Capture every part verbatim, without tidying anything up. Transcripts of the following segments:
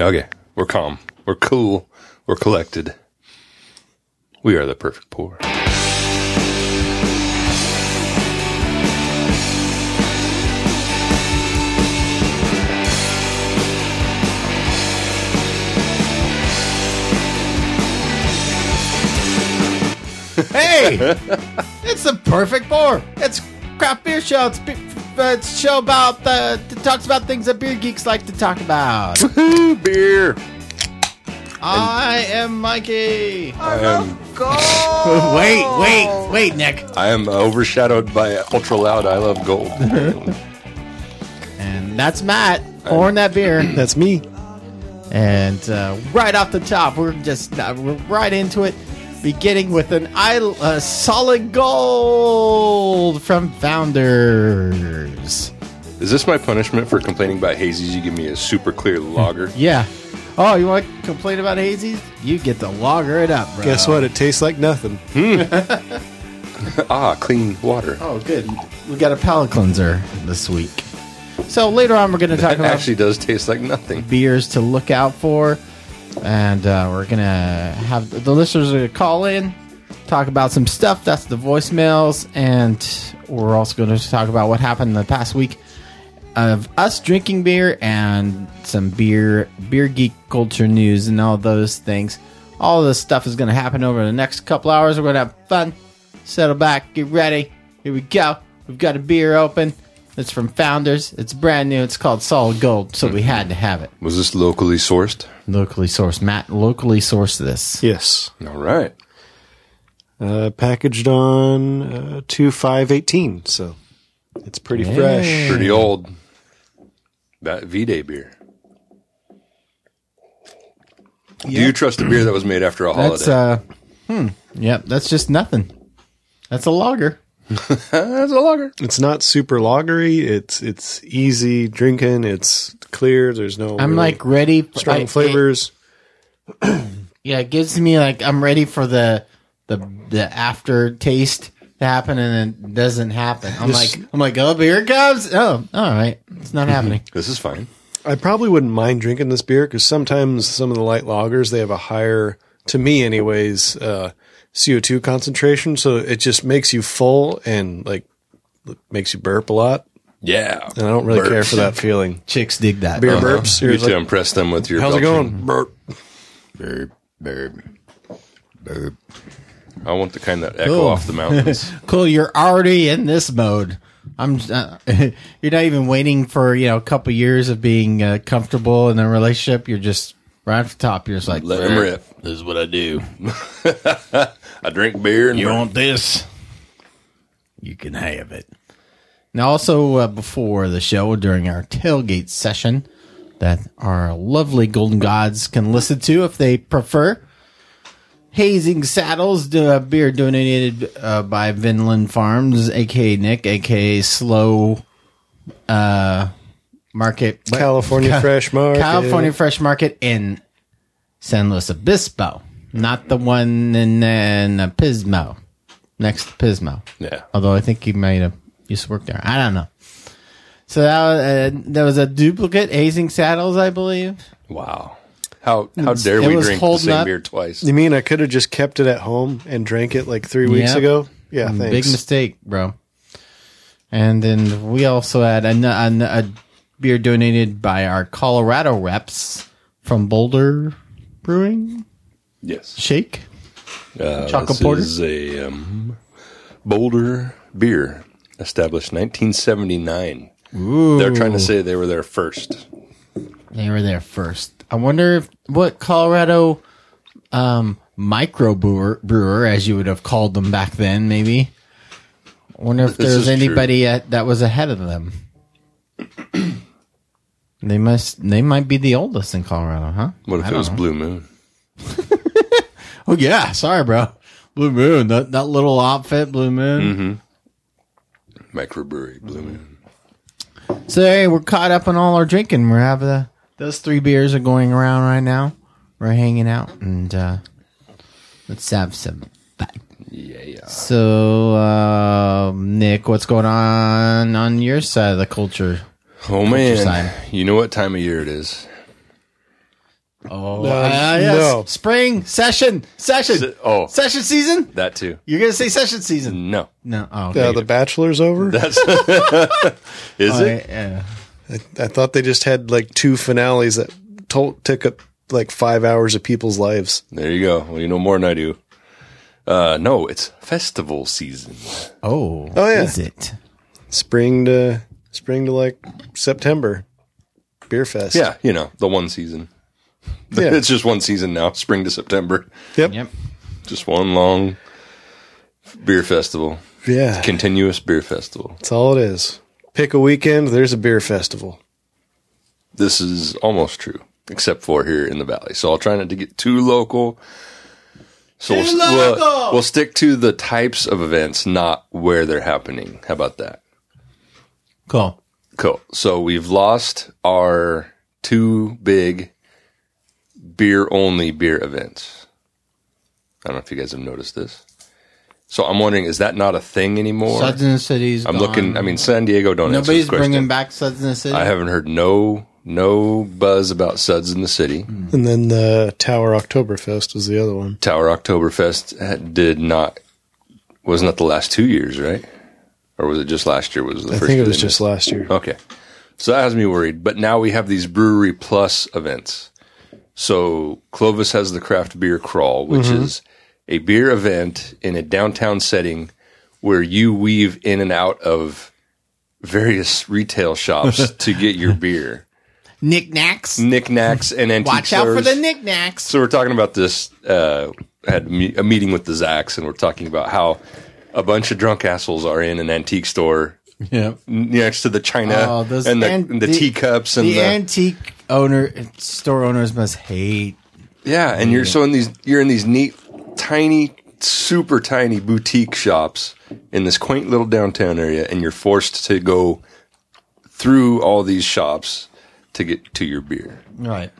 Okay, we're calm. We're cool. We're collected. We are the perfect pour. Hey, it's the perfect pour. It's craft beer show. It's, be- uh, it's a show about uh, it talks about things that beer geeks like to talk about. Woohoo, beer. I am Mikey. I am, wait, wait, wait, Nick. I am overshadowed by ultra loud I Love Gold. And that's Matt pouring that beer. That's me. And uh, right off the top, we're just uh, we're right into it. Beginning with an I, uh, solid gold from Founders. Is this my punishment for complaining about hazies? You give me a super clear lager. Yeah. Oh, you want to complain about hazies? You get to lager it up, bro. Guess what? It tastes like nothing. Ah, clean water. Oh, good. We got a palate cleanser this week. So later on, we're going to talk It about actually does taste like nothing. beers to look out for. And uh, we're going to have the listeners uh, call in, talk about some stuff. That's the voicemails. And we're also going to talk about what happened in the past week of us drinking beer and some beer beer geek culture news and all those things. All this stuff is going to happen over the next couple hours. We're going to have fun. Settle back. Get ready. Here we go. We've got a beer open. It's from Founders. It's brand new. It's called Solid Gold, so we had to have it. Was this locally sourced? Locally sourced. Matt locally sourced this. Yes. All right. Uh, packaged on uh, two five eighteen, so it's pretty Hey. fresh. Pretty old. That V-Day beer. Do you trust a beer that was made after a holiday? That's, uh, hmm. Yep, that's just nothing. That's a lager. That's a lager. It's not super lagery. It's it's easy drinking. It's clear. There's no I'm really like ready. For, strong I- flavors. It, yeah, it gives me like, I'm ready for the, the, the aftertaste to happen, and it doesn't happen. I'm This- like, I'm like, oh, here it comes. Oh, all right. It's not happening. This is fine. I probably wouldn't mind drinking this beer because sometimes some of the light lagers, they have a higher, to me anyways, uh, C O two concentration. So it just makes you full and like makes you burp a lot. Yeah. And I don't really Burps. care for that feeling. Chicks dig that. Beer Uh-huh. burps. You You're get to like, impress them with your how's it belching. going? Burp. Burp, burp, burp. I want the kind that echo Cool. off the mountains. Cool, you're already in this mode. I'm. Uh, you're not even waiting for you know a couple years of being uh, comfortable in a relationship. You're just right off the top. You're just like, Let 'em rip. This is what I do. I drink beer and You burp. want this? You can have it. Now, also uh, before the show, during our tailgate session, that our lovely Golden Gods can listen to if they prefer. Hazing Saddles, uh, beer donated uh, by Vinland Farms, aka Nick, aka Slow uh, Market, what? California Ca- Fresh Market. California Fresh Market in San Luis Obispo, not the one in, in uh, Pismo, next to Pismo. Yeah. Although I think he might have used to work there. I don't know. So that was, uh, that was a duplicate Hazing Saddles, I believe. Wow. How how dare It we was drink the holding same up. beer twice? You mean I could have just kept it at home and drank it like three weeks Yep. ago? Yeah, thanks. Big mistake, bro. And then we also had a, a, a beer donated by our Colorado reps from Boulder Brewing Yes. Shake. Uh, Chocolate this porter? is a um, Boulder beer, established nineteen seventy-nine. Ooh. They're trying to say they were there first. They were there first. I wonder if what Colorado um, micro brewer, brewer, as you would have called them back then, maybe. I wonder if This there's is anybody at, that was ahead of them. They must. They might be the oldest in Colorado, huh? What if I it don't was know. Blue Moon? Oh yeah, sorry, bro. Blue Moon, that that little outfit, Blue Moon. Mm-hmm. Microbrewery, Blue Moon. So hey, we're caught up on all our drinking. We're having the those three beers are going around right now. We're hanging out and uh, let's have some fun. Yeah. So uh, Nick, what's going on on your side of the culture? Oh man, side. you know what time of year it is? Oh, No, uh, yes. no. Spring session, session, Se- oh. session season. That too. You're gonna say session season? No. No. Oh, Uh, okay. the Bachelor's over. That's is Oh, it? yeah. I, I thought they just had like two finales that to- took up like five hours of people's lives. There you go. Well, you know more than I do. Uh, no, it's festival season. Oh, Oh, yeah. Is it? Spring to spring to like September. Beer fest. Yeah, you know, the one season. Yeah. It's just one season now, spring to September. Yep. Yep. Just one long beer festival. Yeah. Continuous beer festival. That's all it is. Pick a weekend, there's a beer festival. This is almost true, except for here in the Valley. So I'll try not to get too local. So Too we'll, local! We'll, we'll stick to the types of events, not where they're happening. How about that? Cool. Cool. So we've lost our two big beer-only beer events. I don't know if you guys have noticed this. So I'm wondering, is that not a thing anymore? Suds in the City's I'm gone. looking. I mean, San Diego don't answer Nobody's this question. bringing back Suds in the City. I haven't heard no no buzz about Suds in the City. And then the Tower Oktoberfest was the other one. Tower Oktoberfest had- did not wasn't that the last two years, right? Or was it just last year? Was the I first think year it was they just missed? last year. Okay. So that has me worried. But now we have these Brewery Plus events. So Clovis has the craft beer crawl, which Mm-hmm. is a beer event in a downtown setting where you weave in and out of various retail shops to get your beer. Knickknacks. Knickknacks and antique Watch out for stores. the knickknacks. So we're talking about this. Uh, I had a me- a meeting with the Zacks, and we're talking about how a bunch of drunk assholes are in an antique store Yep. next to the china Oh, those and the, an- and the, the- teacups and The, the, antique owner store owners must hate. yeah. And you're so in these you're in these neat, tiny, super tiny boutique shops in this quaint little downtown area, and you're forced to go through all these shops to get to your beer. Right.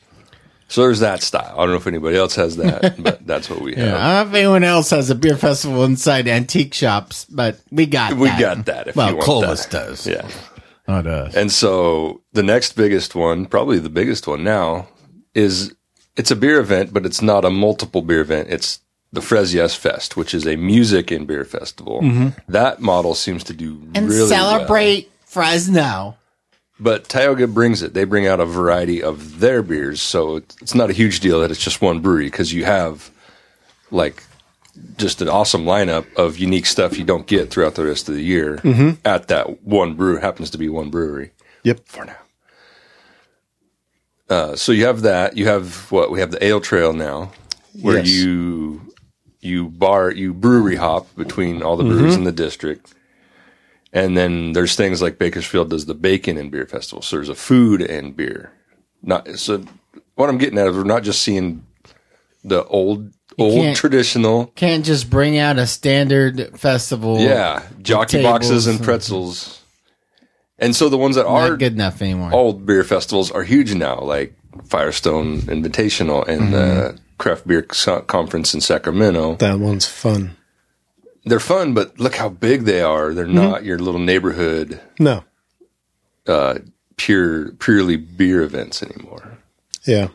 So there's that style. I don't know if anybody else has that, but that's what we have. Yeah. I don't know if anyone else has a beer festival inside antique shops, but we got We that. got that. If well, you want Clovis that. does. Yeah. Oh, it does. And so the next biggest one, probably the biggest one now, is it's a beer event, but it's not a multiple beer event. It's the Fresias Fest, which is a music and beer festival. That model seems to do And really celebrate Fresno. But Tioga brings it. They bring out a variety of their beers, so it's it's not a huge deal that it's just one brewery because you have like just an awesome lineup of unique stuff you don't get throughout the rest of the year at that one brewery. Happens to be one brewery. Yep. For now. Uh, so you have that. You have what we have the Ale Trail now, where Yes. you you bar you brewery hop between all the breweries in the district. And then there's things like Bakersfield does the bacon and beer festival. So there's a food and beer. Not so. What I'm getting at is we're not just seeing the old old can't- traditional, Can't just bring out a standard festival. yeah, jockey boxes tables and and- pretzels. And so the ones that Not are good enough anymore. old beer festivals are huge now, like Firestone Invitational and the Craft Beer Co- Conference in Sacramento. That one's fun. They're fun, but look how big they are. They're not your little neighborhood No. uh, pure purely beer events anymore. Yeah.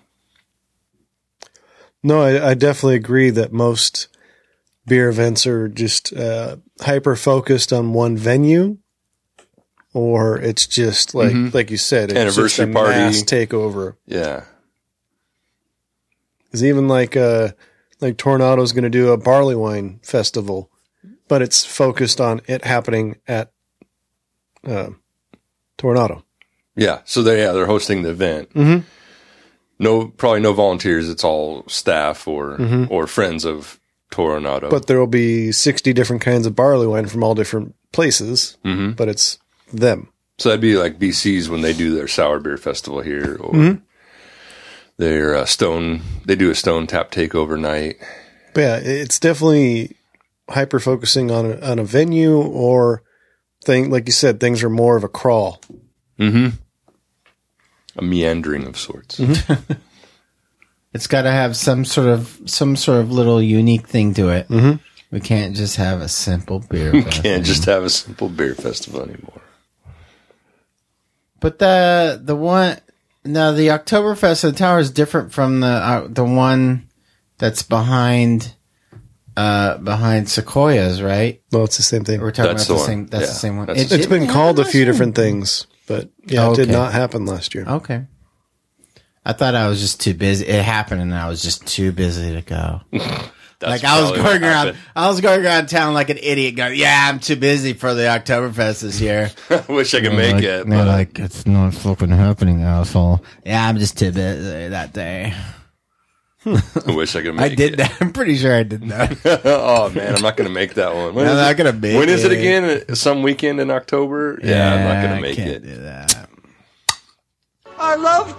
No, I, I definitely agree that most beer events are just uh, hyper focused on one venue, or it's just like like you said, it's Anniversary just a party. mass takeover. Yeah. Because even like uh, like Tornado's going to do a barley wine festival, but it's focused on it happening at uh, Tornado. Yeah. So they yeah, they're hosting the event. Mhm. No, probably no volunteers. It's all staff or or friends of Toronado. But there will be sixty different kinds of barley wine from all different places, Mhm. but it's them. So that'd be like B C's when they do their sour beer festival here, or their uh, Stone. They do a Stone Tap takeover night. But yeah, it's definitely hyper focusing on a, on a venue or thing. Like you said, things are more of a crawl. Mm-hmm. A meandering of sorts. It's got to have some sort of some sort of little unique thing to it. Mm-hmm. We can't just have a simple beer. You fest can't just anymore. have a simple beer festival anymore. But the the one No, the Oktoberfest in the tower is different from the uh, the one that's behind uh, behind Sequoias, right? No, it's the same thing. We're talking That's about the, the same. one. That's Yeah. the same one. That's It the It's didn't been happen called a last few year? different things, but yeah, it did Okay. not happen last year. Okay. I thought I was just too busy. It happened, and I was just too busy to go. That's like I was probably going what around, happened. I was going around town like an idiot, going, "Yeah, I'm too busy for the Oktoberfest this year." I wish I could make like, it. They're But like, "It's not fucking happening, asshole." Yeah, I'm just too busy that day. I wish I could make I did it. that. I'm pretty sure I did that. Oh man, I'm not going to make that one. When I'm is not it? gonna make When is it it. again? Some weekend in October? Yeah, I'm not going I to make can't it. do that. I love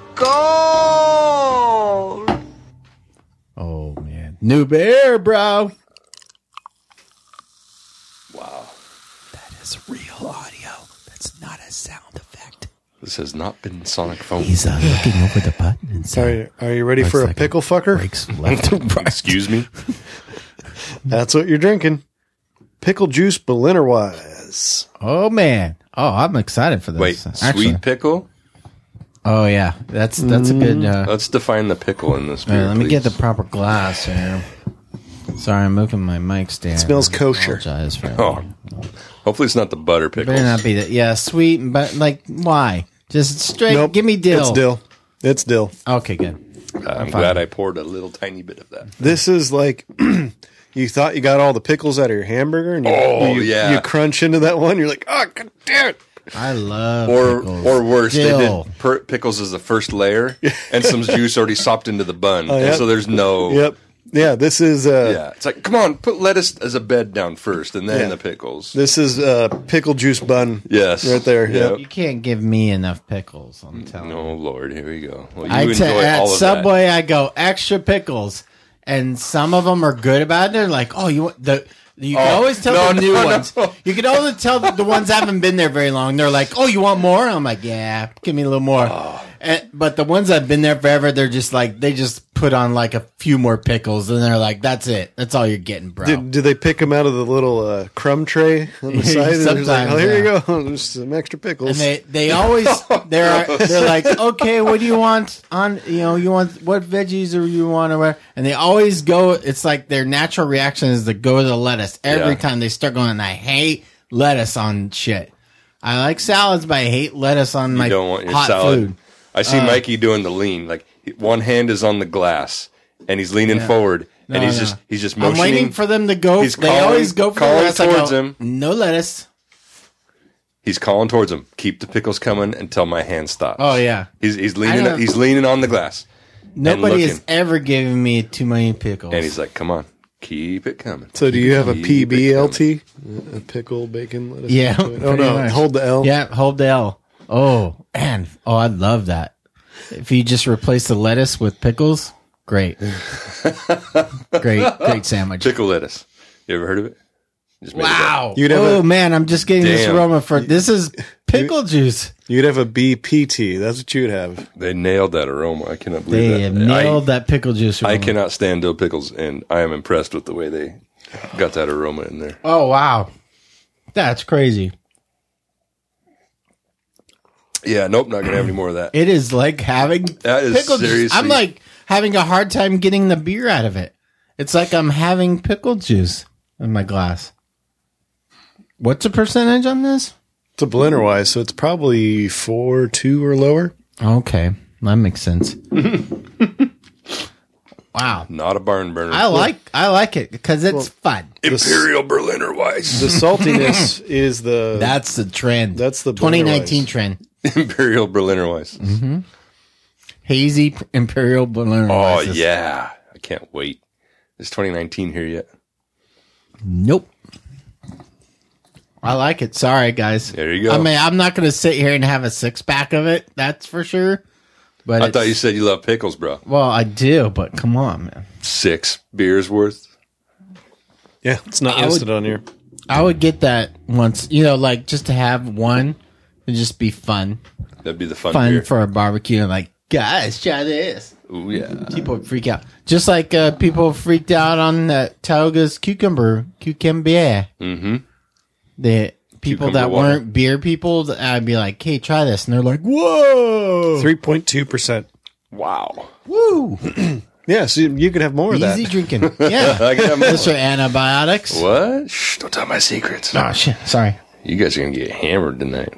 gold. Oh man, new beer, bro. Wow, That is real audio. That's not a sound effect. this has not been Sonic Phone. He's uh, looking over the button and saying, Are, are you ready Looks for a like pickle fucker? "Breaks left and right." Excuse me. That's what you're drinking. Pickle juice Berliner Weiss. Oh man. Oh, I'm excited for this. Wait, Actually. sweet pickle? Oh yeah, that's that's a good. Uh, Let's define the pickle in this all right, beer. let me get the please. proper glass here. Sorry, I'm moving my mic stand. It smells kosher. Apologize for Oh, hopefully it's not the butter pickles. Better not be that. Yeah, sweet, but like, why? Just straight. Nope. Give me dill. It's dill. It's dill. Okay, good. Uh, I'm fine. glad I poured a little tiny bit of that. This is like you thought you got all the pickles out of your hamburger, and you, Oh, you, yeah. you crunch into that one. You're like, oh, god damn it. I love Or pickles. or worse, Dill. they did per- pickles as the first layer, and some juice already sopped into the bun, Oh, yeah. and so there's no. Yep. Yeah. This is uh, Yeah, it's like, come on, put lettuce as a bed down first, and then Yeah. the pickles. this is uh, pickle juice bun. Yes, Right there. Yep. You can't give me enough pickles. I'm telling you. Oh Lord, here we go. Well, you I enjoy t- at all of Subway, I go extra pickles, and some of them are good about it. They're like, oh, you want the. You can Oh, always tell no, the new no, ones. no. You can always tell the, the ones that haven't been there very long. They're like, "Oh, you want more?" I'm like, "Yeah, give me a little more." Oh. And, but the ones that've been there forever, they're just like they just put on like a few more pickles, and they're like, "That's it. That's all you're getting, bro." Did, did they pick them out of the little uh, crumb tray on the side? And they're just like, Sometimes, oh, here you yeah. go. There's some extra pickles. And they they always they're they're like, okay, what do you want on you know you want what veggies or you want or whatever, and they always go. It's like their natural reaction is to go to the lettuce every Yeah. time they start going. I hate lettuce on shit. I like salads, but I hate lettuce on my You don't want your hot salad. food. I see Mikey doing the lean. Like one hand is on the glass, and he's leaning forward, and No, he's no. just he's just I'm motioning. waiting for them to go. He's they calling- always go for the calling lettuce. I towards go, him. No lettuce. He's calling towards him. Keep the pickles coming until my hand stops. Oh yeah. He's he's I leaning. don't- He's leaning on the glass, Nobody has looking. ever given me too many pickles. and he's like, "Come on, keep it coming." so do you have a Keep P it B L coming. T? A pickle, bacon, lettuce? Yeah. Oh, pretty no. much. Hold the L. Yeah, hold the L. Oh, man. Oh, I love that. If you just replace the lettuce with pickles, great. great, great sandwich. Pickle lettuce. You ever heard of it? Just made it up. Wow. You'd have Oh, a- man. I'm just getting this Damn. aroma for this is pickle juice. You'd have a B P T. That's what you'd have. They nailed that aroma. I cannot believe They that. have nailed I, that pickle juice aroma. I cannot stand dill pickles, and I am impressed with the way they got that aroma in there. Oh, wow. That's crazy. Yeah, nope, not gonna have any more of that. It is like having That is pickle juice. seriously- I'm like having a hard time getting the beer out of it. It's like I'm having pickle juice in my glass. What's the percentage on this? It's a Berliner Weiss, so it's probably four two or lower. Okay, that makes sense. Wow, Not a barn burner. I like I like it because it's fun. Imperial Berliner Weiss. The saltiness is the That's the trend. That's the twenty Berliner nineteen Weiss. trend. Imperial Berliner Weiss. Hazy p- Imperial Berliner Oh Weisses. yeah, I can't wait. Is twenty nineteen here yet? Nope. I like it. Sorry, guys. There you go. I mean, I'm not going to sit here and have a six pack of it. That's for sure. But I it's- thought you said you love pickles, bro. Well, I do, but come on, man. Six beers worth. yeah. It's not I listed on here. I would get that once, you know, like just to have one and just be fun, That'd be the fun, fun beer. for a barbecue. And like, guys, try this. Ooh yeah. People would freak out, just like uh, people freaked out on uh, Tauga's cucumber, cucumber. Mm-hmm. The people Cucumber that water. weren't beer people, I'd be like, "Hey, try this," and they're like, "Whoa, three point two percent. Wow. woo, Yeah, so you could have more of that. easy drinking." Yeah, I can have more. those are antibiotics. What? Shh, don't tell my secrets. Oh shit! Sorry. You guys are going to get hammered tonight.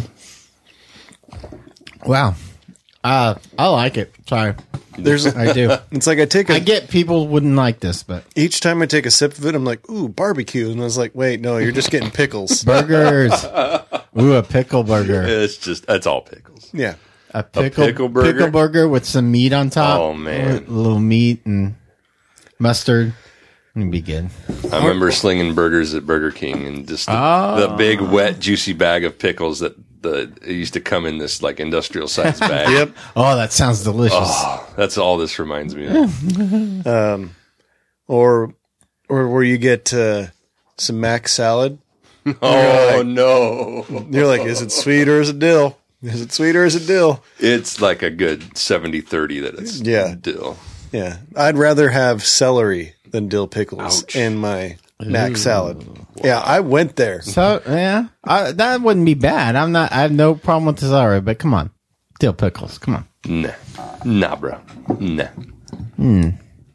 Wow. Uh, I like it. Sorry, There's, I do. it's like I take a I get people wouldn't like this, but each time I take a sip of it, I'm like, ooh, barbecue, and I was like, wait, no, you're just getting pickles. burgers. Ooh, a pickle burger. It's just, it's all pickles. Yeah, A pickle, pickle burger? pickle burger with some meat on top. Oh, man. A little meat and mustard. It'd be good. I remember slinging burgers at Burger King and just the, Oh. the big, wet, juicy bag of pickles that the it used to come in this like industrial size bag. yep. Oh, that sounds delicious. Oh, that's all this reminds me of. Or, or where you get uh, some mac salad. Oh, no. You're like, is it sweet or is it dill? Is it sweet or is it dill? It's like a good seventy thirty that it's Yeah. dill. Yeah, I'd rather have celery than dill pickles Ouch. in my mac salad. Yeah, I went there. So yeah, I, that wouldn't be bad. I'm not. I have no problem with the celery, but come on, dill pickles. Come on. Nah. Nah, bro. Nah. Hmm.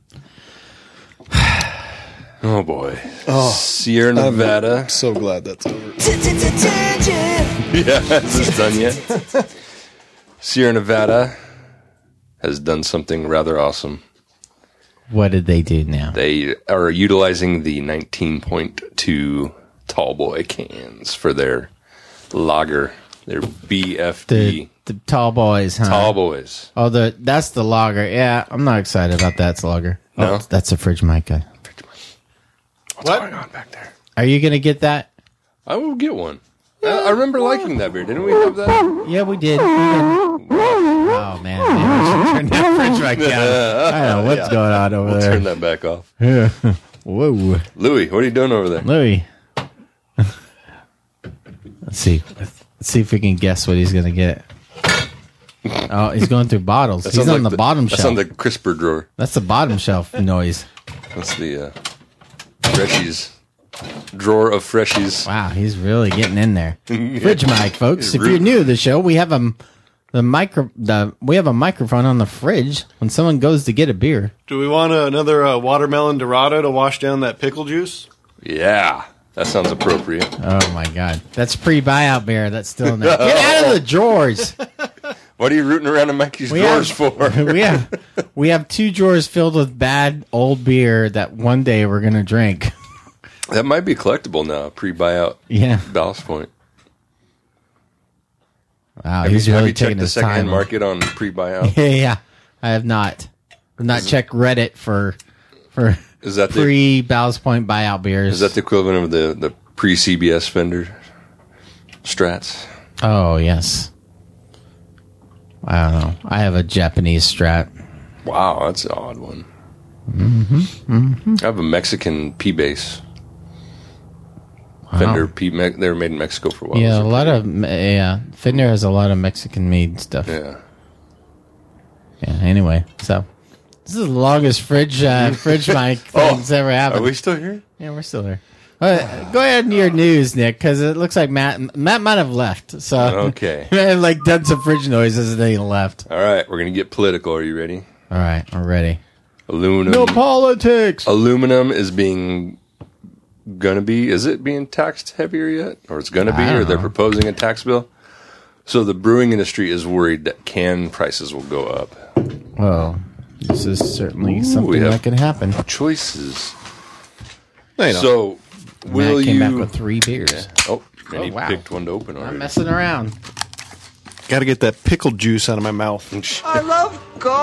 Oh, boy. Oh, Sierra Nevada. I'm so glad that's over. Yeah, is this done yet? Sierra Nevada has done something rather awesome. What did they do now? They are utilizing the nineteen point two Tallboy cans for their lager, their B F D The the tall boys, huh? Tallboys. Oh, the that's the lager. Yeah, I'm not excited about that lager. No? Oh, that's a fridge mic guy. What's going on back there? Are you gonna get that? I will get one. I, I remember liking that beer. Didn't we have that? Yeah, we did. We did. Oh man, maybe we should turn that fridge mic down. I don't know what's going on over We'll there. turn that back off. Whoa, Louis, what are you doing over there? Louis. Let's see. Let's see if we can guess what he's gonna get. Oh, he's going through bottles. That He's sounds on like the, bottom That's shelf. on the crisper drawer. That's the bottom shelf noise. That's the uh, Freshies drawer of Freshies. Wow, he's really getting in there. Fridge mic, folks. If Rude. you're new to the show, we have a the micro the we have a microphone on the fridge when someone goes to get a beer. Do we want another uh, watermelon Dorado to wash down that pickle juice? Yeah, that sounds appropriate. Oh my god, that's pre-buyout beer. That's still in there. Get out of the drawers. What are you rooting around in Mikey's We drawers have, for? we have we have two drawers filled with bad old beer that one day we're gonna drink. That might be collectible now, pre-buyout Yeah. Ballast Point. Wow, Have he's you, have really you checked taking the his secondhand time. market on pre-buyout? Yeah, yeah, I have not. I've not checked Reddit for for Is that the pre Ballast Point buyout beers. is that the equivalent of the, the pre-C B S Fender Strats? Oh yes. I don't know. I have a Japanese Strat. Wow, that's an odd one. Mm-hmm. Mm-hmm. I have a Mexican P-Bass. Fender P. Me- they were made in Mexico for a while. Yeah, Those a are lot pretty of yeah. Fender has a lot of Mexican made stuff. good. Yeah. Yeah. Anyway, so this is the longest fridge uh, fridge mic thing's ever happened. Are we still here? Yeah, we're still here. Uh, go ahead and your news, Nick, because it looks like Matt Matt might have left. So Okay. he might have like done some fridge noises and then he left. All right, we're gonna get political. Are you ready? All right, we're ready. Aluminum. No politics. aluminum is being gonna be. Is it being taxed heavier yet, or it's gonna be, I don't or they're know. proposing a tax bill? So the brewing industry is worried that can prices will go up. Well, this is certainly something we have- that can happen. Choices. I know. So will Matt came you? back with three beers. Oh, and Oh, he wow. picked one to open I'm already. messing around. Got to get that pickle juice out of my mouth. I love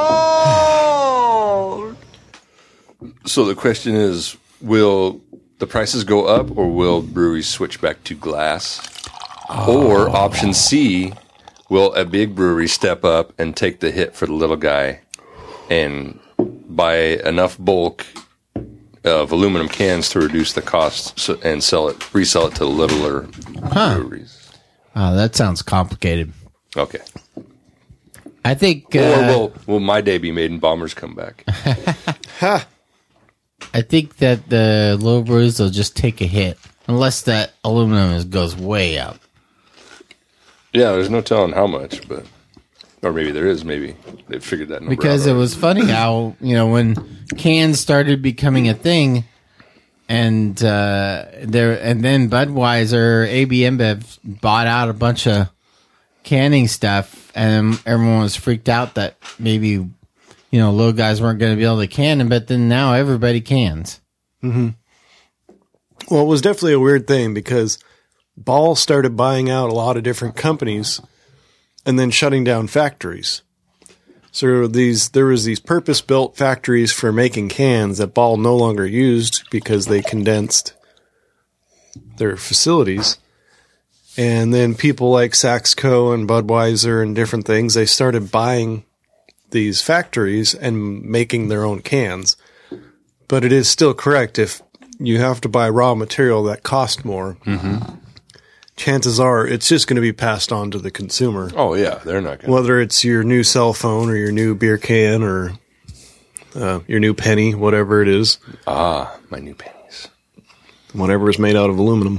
gold. So the question is, will the prices go up, or will breweries switch back to glass? Or option C, will a big brewery step up and take the hit for the little guy and buy enough bulk of aluminum cans to reduce the cost so, and sell it, resell it to the littler Huh. breweries? Oh, that sounds complicated. Okay. I think. Uh, Or will will my day be made and bombers come back? Ha! I think that the little brews will just take a hit Unless that aluminum is, goes way up. Yeah, there's no telling how much, but or maybe there is. Maybe they figured that number Because out it already. was funny how, you know, when cans started becoming a thing, and uh, there, and then Budweiser, A B InBev bought out a bunch of canning stuff, and everyone was freaked out that maybe, you know, little guys weren't going to be able to can them, but then now everybody cans. Well, it was definitely a weird thing because Ball started buying out a lot of different companies and then shutting down factories. So these there was these purpose-built factories for making cans that Ball no longer used because they condensed their facilities. And then people like Saxco and Budweiser and different things, they started buying these factories and making their own cans. But it is still correct if you have to buy raw material that costs more. Mm-hmm. Chances are it's just going to be passed on to the consumer. Oh yeah, they're not going. Whether it's your new cell phone or your new beer can or uh, your new penny, whatever it is, Ah, my new pennies. whatever is made out of aluminum.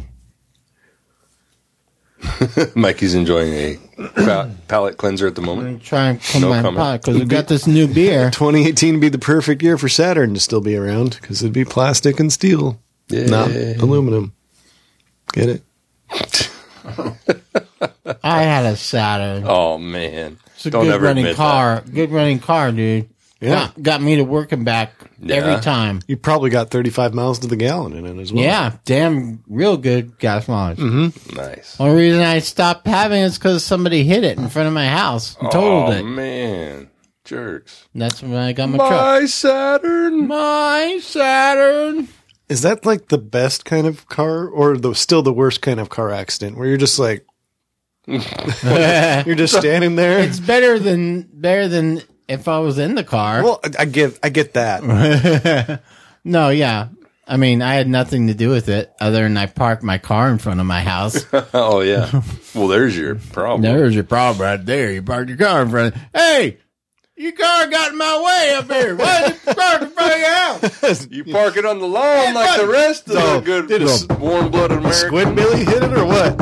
Mikey's enjoying a pa- palate cleanser at the moment. I'm trying to come No by comment. pot because we got this new beer. twenty eighteen would be the perfect year for Saturn to still be around because it'd be plastic and steel, Yeah. not aluminum. Get it? I had a Saturn. Oh man, It's a don't good ever running admit car. Good running car, dude. Yeah. Got, got me to work and back Yeah. every time. You probably got thirty-five miles to the gallon in it as well. Yeah, damn, real good gas mileage. that. Nice. Only reason I stopped having it is because somebody hit it in front of my house and totaled Oh it. man, jerks. And that's when I got my, truck. My Saturn. My Saturn. Is that like the best kind of car or the still the worst kind of car accident where you're just like, you're just standing there? It's better than better than if I was in the car. Well, I- I get, I get that. No, yeah. I mean, I had nothing to do with it other than I parked my car in front of my house. Oh yeah. Well, there's your problem. There's your problem right there. You parked your car in front of Hey! Your car got in my way up here. Why did you park in front of your house? You park it on the lawn like the rest of No, the good, did a- warm-blooded Americans. Squidbilly hit it or what?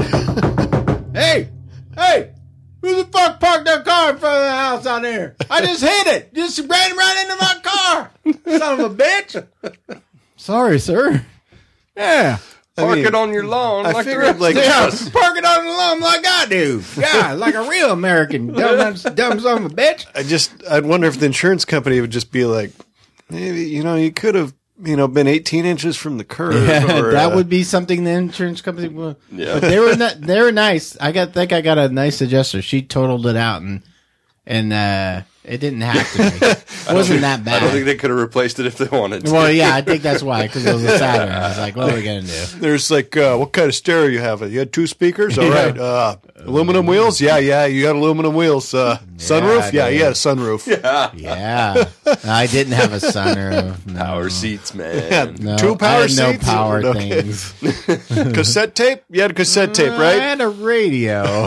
Hey! Hey! Who the fuck parked that car in front of the house out there? I just hit it. Just ran right into my car. Son of a bitch. Sorry, sir. Yeah. Park mean, it on your lawn I like the figured, rest like- of Yeah, us. park it on the lawn like I do. Yeah, like a real American. Dumb, dumb son of a bitch. I just, I'd wonder if the insurance company would just be like, maybe, you know, you could have, you know, been eighteen inches from the curb. Yeah, or, that uh, would be something the insurance company would. Yeah. But they were not, they were nice. I got think I got a nice adjuster. She totaled it out and and uh, it didn't have to be. It wasn't that I don't think bad. they could have replaced it if they wanted to. Well, yeah, I think that's why because it was a Saturn. I was like, what are we gonna do? There's like, uh, what kind of stereo you have? You had two speakers? All right. Uh, aluminum wheels? Yeah, yeah, you got aluminum wheels. Uh, sunroof? Yeah, dude. you had a sunroof. Yeah, I didn't have a sunroof. No. Power seats, man. Yeah, No, two power I had no seats? power Okay. things. Cassette tape? You had a cassette tape, I right? had a radio.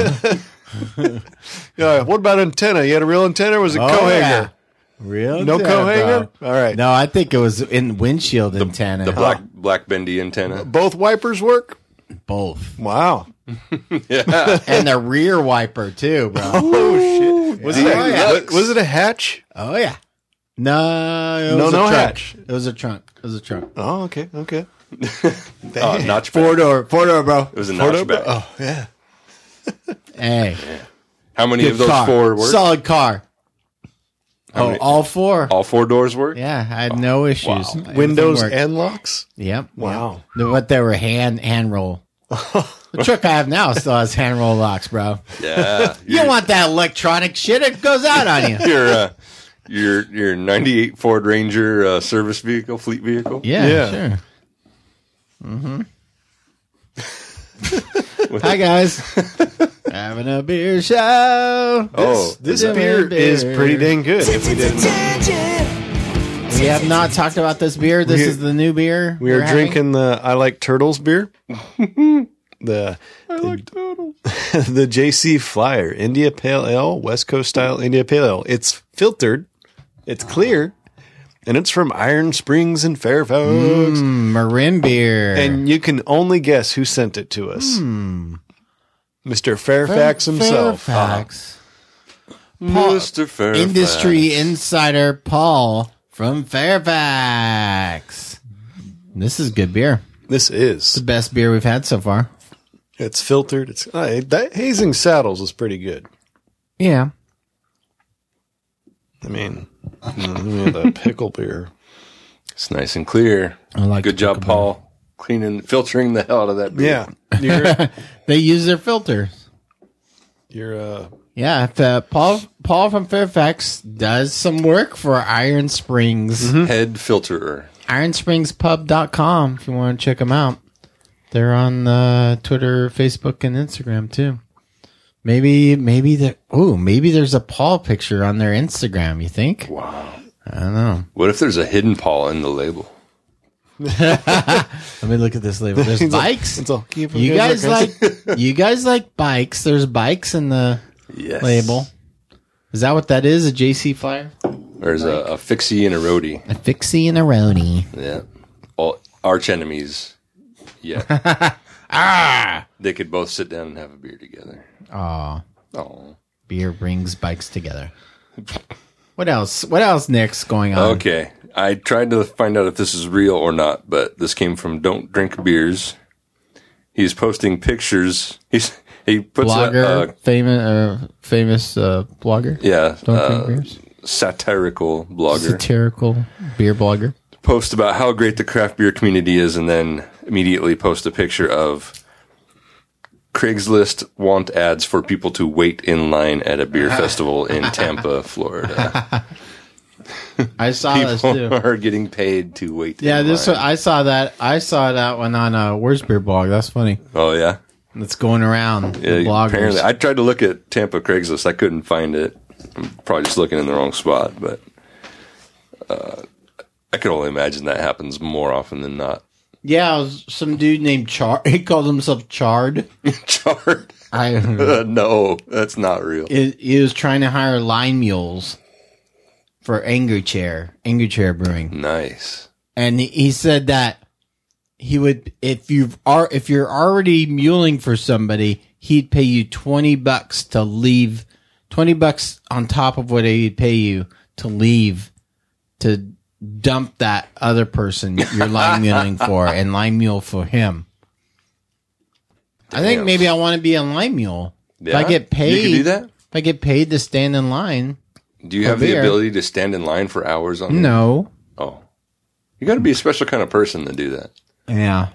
Yeah. What about antenna? You had a real antenna or was it Oh, co-hanger? yeah. Real No antenna, co-hanger? bro. All right. No, I think it was in windshield antenna. The black black bendy antenna. Both wipers work? Both. Wow. Yeah. And the rear wiper too, bro. Oh, shit. Was, Yeah. it, Oh, yeah. was, was it a hatch? Oh yeah. No, it No, was no a trunk. hatch. It was a trunk. It was a trunk. Oh, okay, okay. Uh, notch Four back. door, four door, bro. It was a Four notch door- back. Oh, yeah. Hey, How many good of those car. four work? Solid car. How oh, many- all four. All four doors work? Yeah, I had no issues. Everything Windows worked. and locks? Yep. Wow. The- What they were hand hand roll. The truck I have now still has hand roll locks, bro. Yeah. You don't want that electronic shit; it goes out on you. your uh, your your ninety-eight Ford Ranger uh, service vehicle, fleet vehicle. Yeah, Yeah. sure. Mm-hmm. Hi guys, having a beer show. Oh, This Doing beer beer. is pretty dang good. If we didn't, We have not talked about this beer. This We- is the new beer. we are we're having. drinking the I Like Turtles beer. the I like turtles. the J C Flyer India Pale Ale, West Coast style India Pale Ale. It's filtered, it's clear, and it's from Iron Springs in Fairfax. Mm, Marin beer. And you can only guess who sent it to us. Mm. Mister Fairfax Fair- himself. Fairfax. Mister Fairfax. Industry insider Paul from Fairfax. This is good beer. This is. The best beer we've had so far. It's filtered. It's uh, that Hazing Saddles is pretty good. Yeah. I mean, you know, the pickle beer. It's nice and clear. I like Good the job, pickle Paul. Cleaning, filtering the hell out of that beer. Yeah, you're, They use their filters. you're uh, Yeah, if, uh, Paul Paul from Fairfax does some work for Iron Springs. Head filterer. iron springs pub dot com if you want to check them out. They're on uh, Twitter, Facebook, and Instagram too. Maybe, maybe there. Oh, maybe there's a Paul picture on their Instagram. You think? Wow. I don't know. What if there's a hidden Paul in the label? Let me look at this label. There's It's all- bikes. it's all- keep you them guys guys like you guys like bikes. There's bikes in the Yes. label. Is that what that is? A J C flyer? There's a, a fixie and a roadie. A fixie and a roni. Yeah. All arch enemies. Yeah. Ah. They could both sit down and have a beer together. Aw. Oh. Beer brings bikes together. What else? What else, Nick's going on? Okay. I tried to find out if this is real or not, but this came from Don't Drink Beers. He's posting pictures. He's he puts Blogger, a, uh, famous, uh, famous uh, blogger. yeah, Don't uh, drink beers. satirical blogger Satirical beer blogger. post about how great the craft beer community is, and then immediately post a picture of Craigslist want ads for people to wait in line at a beer festival in Tampa, Florida. I saw this People too. are getting paid to wait. Yeah, in this line. I saw that. I saw that one on uh, Where's Beer Blog. That's funny. Oh yeah, It's going around. yeah. the bloggers. Apparently, I tried to look at Tampa Craigslist. I couldn't find it. I'm probably just looking in the wrong spot, but uh, I could only imagine that happens more often than not. Yeah, it was some dude named Char. He called himself Chard. Chart? I Uh, no, that's not real. he, he was trying to hire line mules for Angry Chair, Angry Chair Brewing, Nice. and he, he said that he would if you are if you're already muling for somebody, he'd pay you twenty bucks to leave, twenty bucks on top of what he'd pay you to leave to dump that other person you're line muling for and line mule for him. I think Damn. maybe I want to be a line mule. If I Yeah? get paid, You can do that? If I get paid to stand in line, Do you For have the beer. ability to stand in line for hours on? no. Oh, you got to be a special kind of person to do that. Yeah.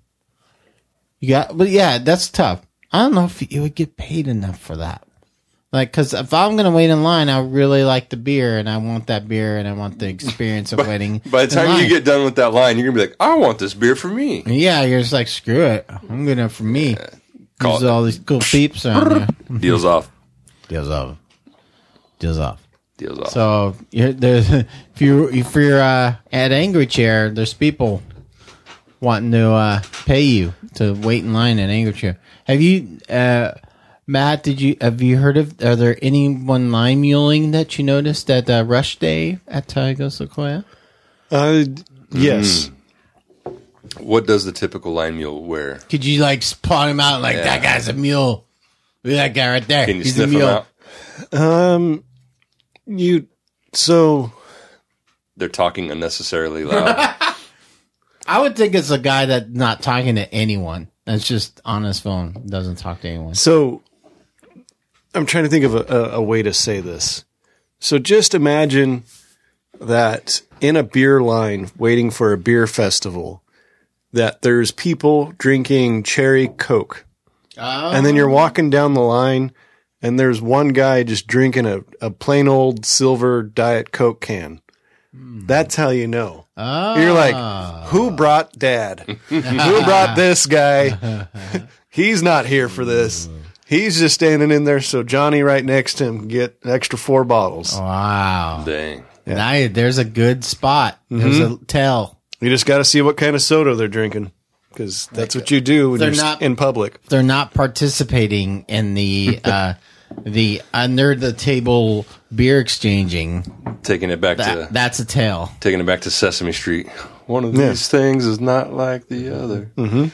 You got, but yeah, that's tough. I don't know if you would get paid enough for that. Like, cause if I'm going to wait in line, I really like the beer and I want that beer and I want the experience of waiting. By the in time line. you get done with that line, you're gonna be like, "I want this beer for me." yeah, you're just like, screw it. I'm going to, for me. Call There's it. all these cool peeps around here. Deals off. Deals off. Deals off. Deals off. So you're, there's, if you if you're uh, at Angry Chair, there's people wanting to uh, pay you to wait in line at Angry Chair. Have you, uh, Matt? Did you have you heard of? Are there anyone line muling that you noticed at uh, Rush Day at Taiga Sequoia? Uh, yes. What does the typical line mule wear? Could you like spot him out like Yeah. that guy's a mule? Look at that guy right there. Can you He's sniff a them mule. out? Um, you so They're talking unnecessarily loud. I would think it's a guy that's not talking to anyone. That's just on his phone. Doesn't talk to anyone. so. I'm trying to think of a, a, a way to say this. So just imagine that in a beer line waiting for a beer festival, that there's people drinking cherry Coke. Oh. And then you're walking down the line and there's one guy just drinking a, a plain old silver Diet Coke can. That's how you know. Oh. You're like, who brought dad? Who brought this guy? He's not here for this. He's just standing in there so Johnny right next to him can get an extra four bottles. Wow. Dang. Nice. There's a good spot. There's a tell. You just got to see what kind of soda they're drinking because that's what you do when They're you're not- in public. They're not participating in the uh, the under the table beer exchanging. Taking it back That, to that's a tale. taking it back to Sesame Street. One of Yeah. these things is not like the other. Mm-hmm.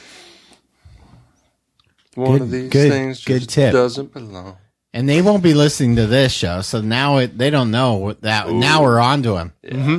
One Good- of these good- things good just tip. doesn't belong. And they won't be listening to this show, so now it, they don't know what that. Ooh. Now we're on to him. Yeah.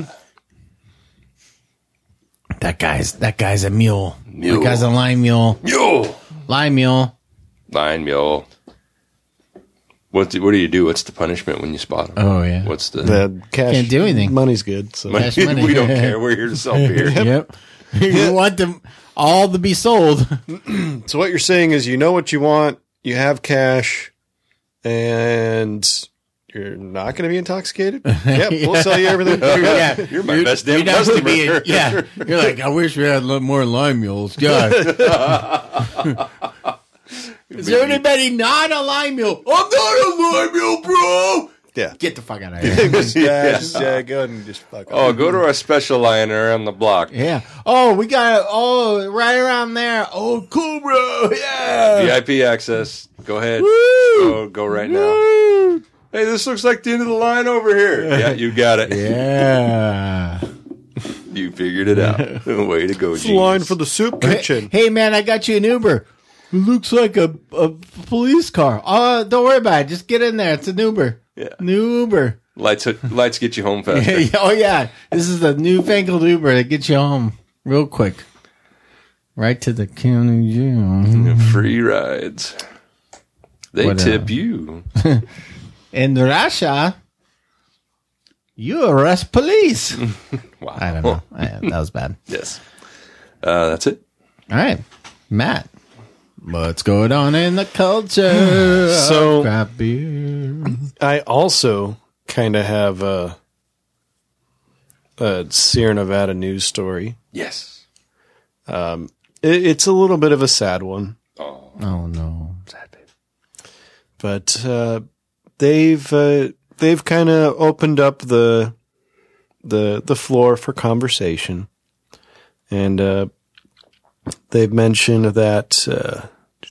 That guy's that guy's a mule. Mule. That guy's a line mule. Mule. Line mule. Line mule. What do, what do you do? What's the punishment when you spot him? Oh, yeah. What's the? The cash Can't do anything. Money's good. So Cash money. We don't care. We're here to sell beer. Yep. You want them all to be sold. So what you're saying is, you know what you want, you have cash, and you're not going to be intoxicated. Yep, we'll sell you everything. Yeah. You're my best damn You'd have to customer. be a- yeah. You're like, I wish we had a little more lime mules. God. Is there anybody not a lime mule? I'm not a lime mule, bro. Yeah. Get the fuck out of here. yeah, just, yeah, go ahead and just fuck Oh, off. go to our special line around the block. Yeah. Oh, we got it. Oh, right around there. Oh, cool, bro. Yeah. V I P access. Go ahead. Woo! Go, go right now. Hey, this looks like the end of the line over here. Yeah, you got it. Yeah. You figured it out. Way to go, It's the line genius. for the soup kitchen. Hey, man, I got you an Uber. It looks like a, a police car. Uh, don't worry about it. Just get in there. It's an Uber. Yeah. New Uber. Lights, lights get you home faster. Oh, yeah. This is the newfangled Uber that gets you home real quick. Right to the county jail. Free rides. They What, uh, tip you. In Russia, you arrest police. Wow. I don't know. I, that was bad. Yes. Uh, that's it. All right, Matt. What's going on in the culture? So- of craft beer. I also kind of have a, a Sierra Nevada news story. Yes. It, it's a little bit of a sad one, Oh, Oh no! sad baby. but uh, they've uh, they've kind of opened up the the the floor for conversation, and uh, they've mentioned that uh,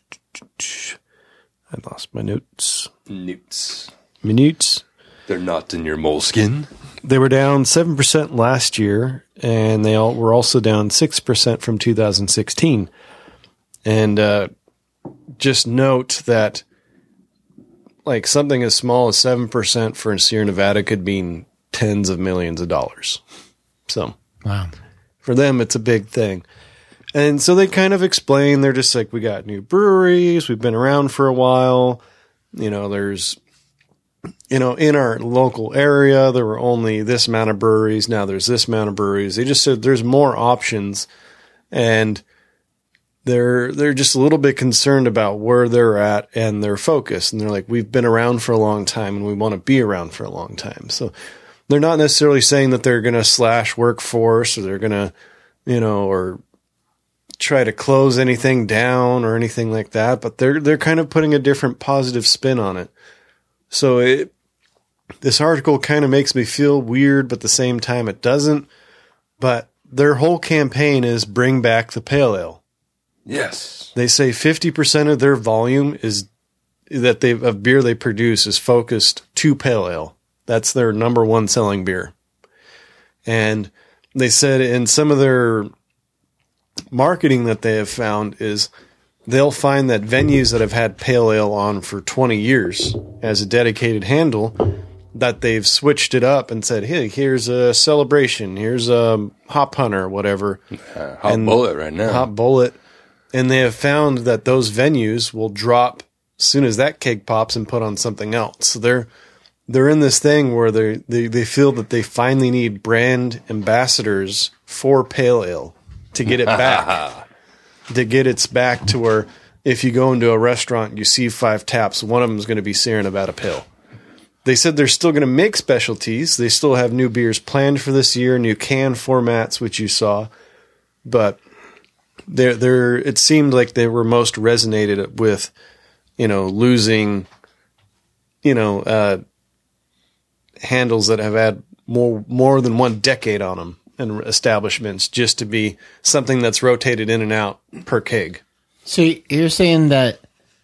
I lost my notes. Newts. Minutes. They're not in your moleskin. They were down seven percent last year, and they all were also down six percent from two thousand sixteen. And uh, just note that, like, something as small as seven percent for Sierra Nevada could mean tens of millions of dollars. So Wow. for them, it's a big thing. And so they kind of explain, they're just like, we got new breweries, we've been around for a while. You know, there's, you know, in our local area, there were only this amount of breweries. Now there's this amount of breweries. They just said there's more options, and they're, they're just a little bit concerned about where they're at and their focus. And they're like, we've been around for a long time and we want to be around for a long time. So they're not necessarily saying that they're going to slash workforce, or they're going to, you know, or try to close anything down or anything like that, but they're they're kind of putting a different positive spin on it. So it this article kind of makes me feel weird, but at the same time it doesn't. But their whole campaign is bring back the pale ale. Yes. They say fifty percent of their volume is that they of beer they produce is focused to pale ale. That's their number one selling beer. And they said in some of their marketing that they have found is they'll find that venues that have had pale ale on for twenty years as a dedicated handle, that they've switched it up and said, hey, here's a celebration, here's a hop hunter, whatever. Uh, hot And- bullet right now. Hot bullet. And they have found that those venues will drop as soon as that keg pops and put on something else. So they're they're in this thing where they they they feel that they finally need brand ambassadors for pale ale to get it back. to get its back to where if you go into a restaurant, you see five taps, one of them is going to be Sierra Nevada Pale. They said they're still going to make specialties. They still have new beers planned for this year, new can formats, which you saw. But they're, they're, it seemed like they were most resonated with, you know, losing, you know, uh, handles that have had more more than one decade on them and establishments just to be something that's rotated in and out per keg. So you're saying that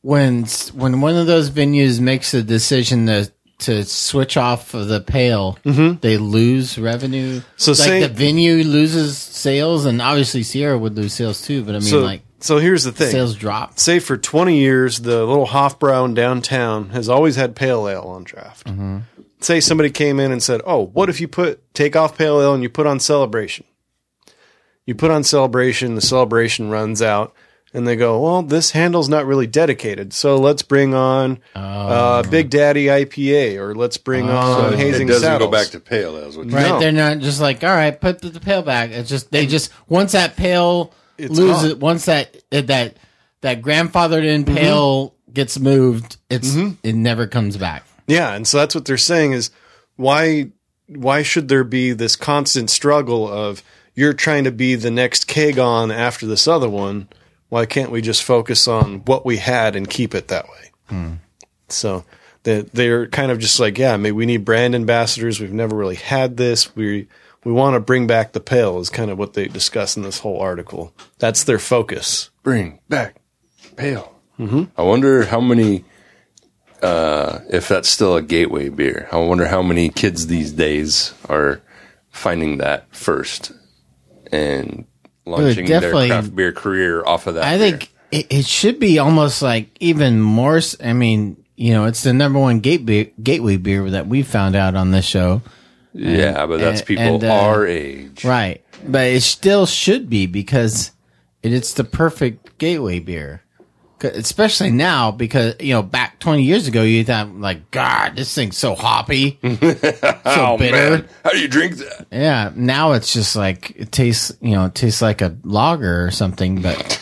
when when one of those venues makes a decision to to switch off of the pail, Mm-hmm. they lose revenue. So like say- the venue loses sales, and obviously Sierra would lose sales too. But I mean, So, like so here's the thing. sales drop. Say for twenty years, the little Hofbrau downtown has always had pale ale on draft. Mm-hmm. Say somebody came in and said, oh, what if you put take off pale ale and you put on Celebration? You put on Celebration, the Celebration runs out, and they go, well, this handle's not really dedicated, so let's bring on uh, Big Daddy I P A, or let's bring on it Hazing doesn't Saddles. go back to pale ales. Which Right, No. they're not just like, all right, put the, the pail back. It's just they just once that pail It's loses, gone. once that that that grandfathered in pail gets moved, it's it never comes back. Yeah, and so that's what they're saying is why why should there be this constant struggle of you're trying to be the next keg on after this other one? Why can't we just focus on what we had and keep it that way? Hmm. So they they're kind of just like, yeah, maybe we need brand ambassadors. We've never really had this. We we want to bring back the pail is kind of what they discuss in this whole article. That's their focus. bring back pale. Mm-hmm. I wonder how many, uh, if that's still a gateway beer. I wonder how many kids these days are finding that first and launching their definitely- craft beer career off of that. I beer. think it, it should be almost like even more. s- I mean, you know, it's the number one gate beer, gateway beer that we found out on this show. yeah, but that's and- people and, uh, our age. Right. But it still should be because it, it's the perfect gateway beer. 'Cause- Especially now because, you know, back twenty years ago, you thought, like, God, this thing's so hoppy, so Oh, bitter. man. How do you drink that? Yeah. Now it's just like, it tastes, you know, it tastes like a lager or something. But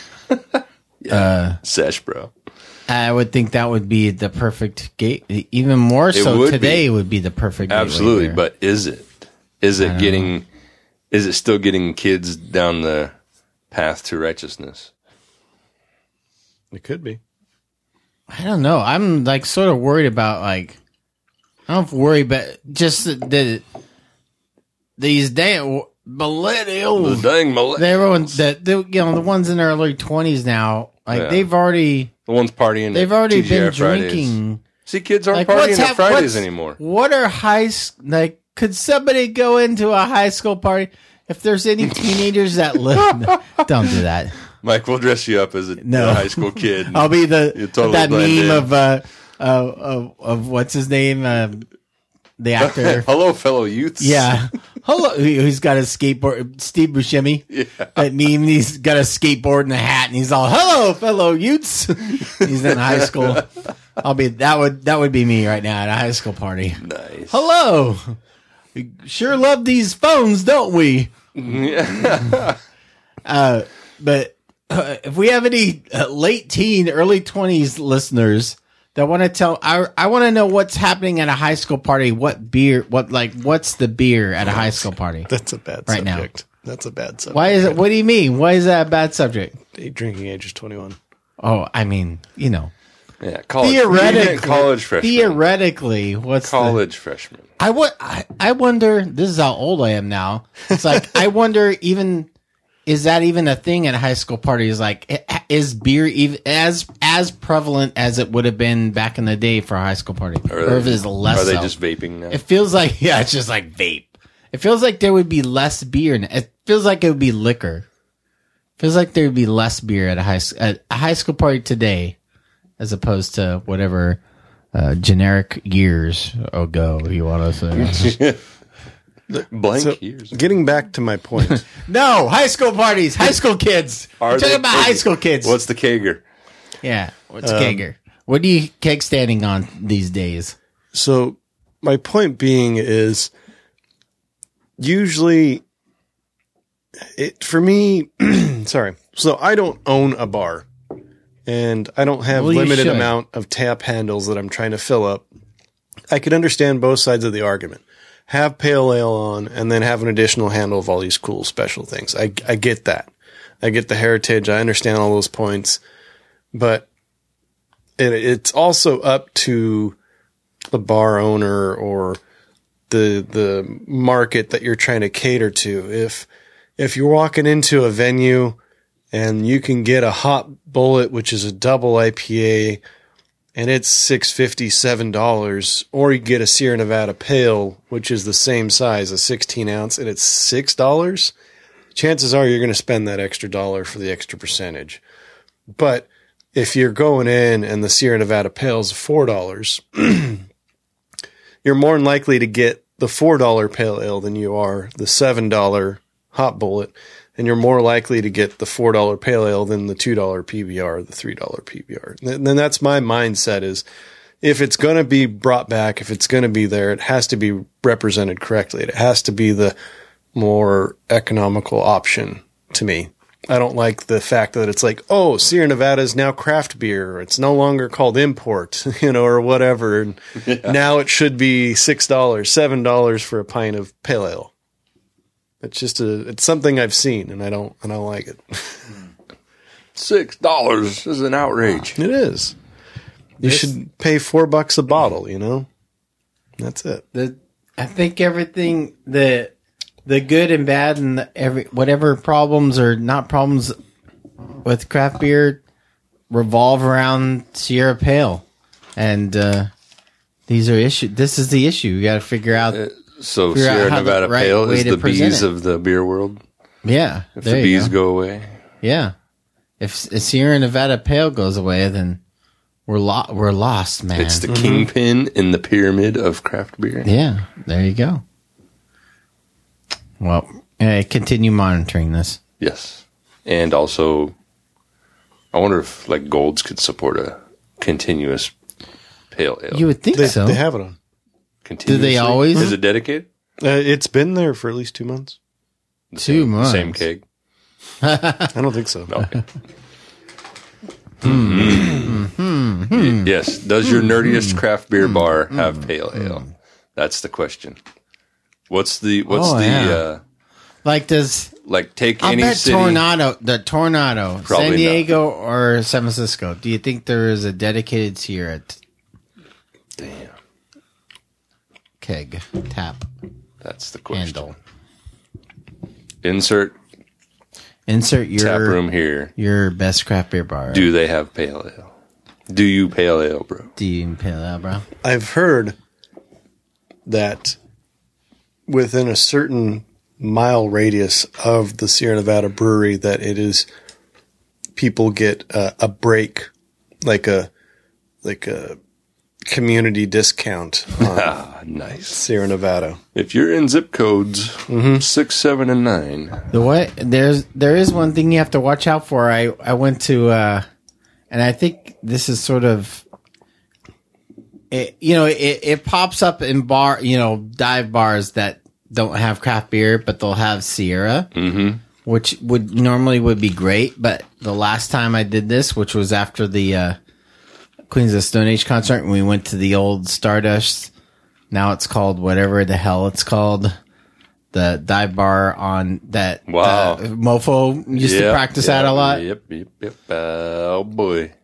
Sesh, bro. I would think that would be the perfect gate. Even more so would today be. would be the perfect gateway Absolutely. beer. But is it? Is it getting, is it still getting kids down the path to righteousness? It could be. I don't know. I'm like sort of worried about like I don't worry, but just the, the these damn millennials. The dang millennials. Everyone that the, you know the ones in their early twenties now, like Yeah. they've already The ones partying. they've at already T G I been Fridays. drinking. See, kids aren't Like partying what's at hap- Fridays what's- anymore. What are high s- like? Could somebody go into a high school party? If there's any teenagers that live, don't do that. Mike, we'll dress you up as a, No. a high school kid. I'll be the You totally that blend meme in. of uh, uh of, of what's his name, um, the actor. Hello, fellow youths. Yeah. Hello. He- He's got a skateboard. Steve Buscemi. Yeah. That meme. He's got a skateboard and a hat, and he's all, "Hello, fellow youths." He's in high school. I'll be that would that would be me right now at a high school party. Nice. Hello. We sure love these phones, don't we? uh, but uh, if we have any uh, late teen, early twenties listeners that want to tell, I I want to know what's happening at a high school party. What beer? What like? What's the beer at a high school party? That's a bad Right now. subject. That's a bad subject. Why is it? What do you mean? Why is that a bad subject? The drinking age is twenty-one. Oh, I mean, you know, Yeah, college. theoretically, college freshman. theoretically, what's the, college freshman. I, wa- I, I wonder, this is how old I am now. It's like, I wonder even, is that even a thing at high school parties? Like, i- is beer even as, as prevalent as it would have been back in the day for a high school party? Are Or they, if it's less Are they so? just vaping now? It feels like, yeah, it's just like vape. It feels like there would be less beer. In, it feels like it would be liquor. Feels like there would be less beer at a high, s- at a high school party today as opposed to whatever uh, generic years ago you want to say. Blank So, years. getting back to my point, No, high school parties, high school kids. Are We're talking they about big? high school kids. What's the kegger? yeah? What's Um, kegger? What are you keg standing on these days? so my point being is usually it for me sorry so I don't own a bar and I don't have Well, you limited should. amount of tap handles that I'm trying to fill up. I could understand both sides of the argument. Have pale ale on and then have an additional handle of all these cool special things. I I get that. I get the heritage. I understand all those points, but it, it's also up to the bar owner or the the market that you're trying to cater to. If if you're walking into a venue and you can get a Hot Bullet, which is a double I P A, and it's six fifty, seven dollars. Or you get a Sierra Nevada Pale, which is the same size, a sixteen ounce, and it's six dollars. Chances are you're going to spend that extra dollar for the extra percentage. But if you're going in and the Sierra Nevada Pale is four dollars, you're more than likely to get the four dollar Pale Ale than you are the seven dollar Hot Bullet. And you're more likely to get the four dollar Pale Ale than the two dollar P B R or the three dollar P B R. And then that's my mindset is if it's going to be brought back, if it's going to be there, it has to be represented correctly. It has to be the more economical option to me. I don't like the fact that it's like, oh, Sierra Nevada is now craft beer. It's no longer called import, you know, or whatever. And yeah. Now it should be six dollars, seven dollars for a pint of Pale Ale. It's just a, it's something I've seen and I don't, I don't like it. Six dollars is an outrage. It is. You this, should pay four bucks a bottle, you know? That's it. The, I think everything, the, the good and bad and the, every, whatever problems or not problems with craft beer revolve around Sierra Pale. And, uh, these are issue. This is the issue. You got to figure out. Uh, So Sierra Nevada right Pale is the bees it. of the beer world? Yeah. If the bees go. go away? Yeah. If, if Sierra Nevada Pale goes away, then we're lo- we're lost, man. It's the mm-hmm. kingpin in the pyramid of craft beer. Yeah. There you go. Well, uh, continue monitoring this. Yes. And also, I wonder if like Golds could support a continuous pale ale. You would think they, so. They have it on. Do they always? Is it dedicated? Uh, it's been there for at least two months. The two same, months. Same keg? I don't think so. Okay. mm-hmm. Mm-hmm. Yes. Does your nerdiest craft beer bar have pale ale? That's the question. What's the what's oh, the yeah. uh, like? Does like take I'll any bet city? Tornado, the Tornado, Probably San Diego not. or San Francisco. Do you think there is a dedicated Sierra? T- Damn. Keg tap. That's the question. Handle. Insert. Insert your tap room here. Your best craft beer bar. Do they have pale ale? Do you pale ale, bro? Do you pale ale, bro? I've heard that within a certain mile radius of the Sierra Nevada brewery, that it is people get a, a break, like a like a. community discount on ah, nice. Sierra Nevada. If you're in zip codes mm-hmm. six, seven, and nine. The what? There's there is one thing you have to watch out for. I I went to, uh, and I think this is sort of, it, you know, it it pops up in bar, you know, dive bars that don't have craft beer, but they'll have Sierra, mm-hmm. which would normally would be great. But the last time I did this, which was after the uh, Queens of the Stone Age concert, and we went to the old Stardust. Now it's called whatever the hell it's called. The dive bar on that. Wow. Uh, Mofo used yep, to practice yep, that a lot. Yep, yep, yep. Uh, oh boy.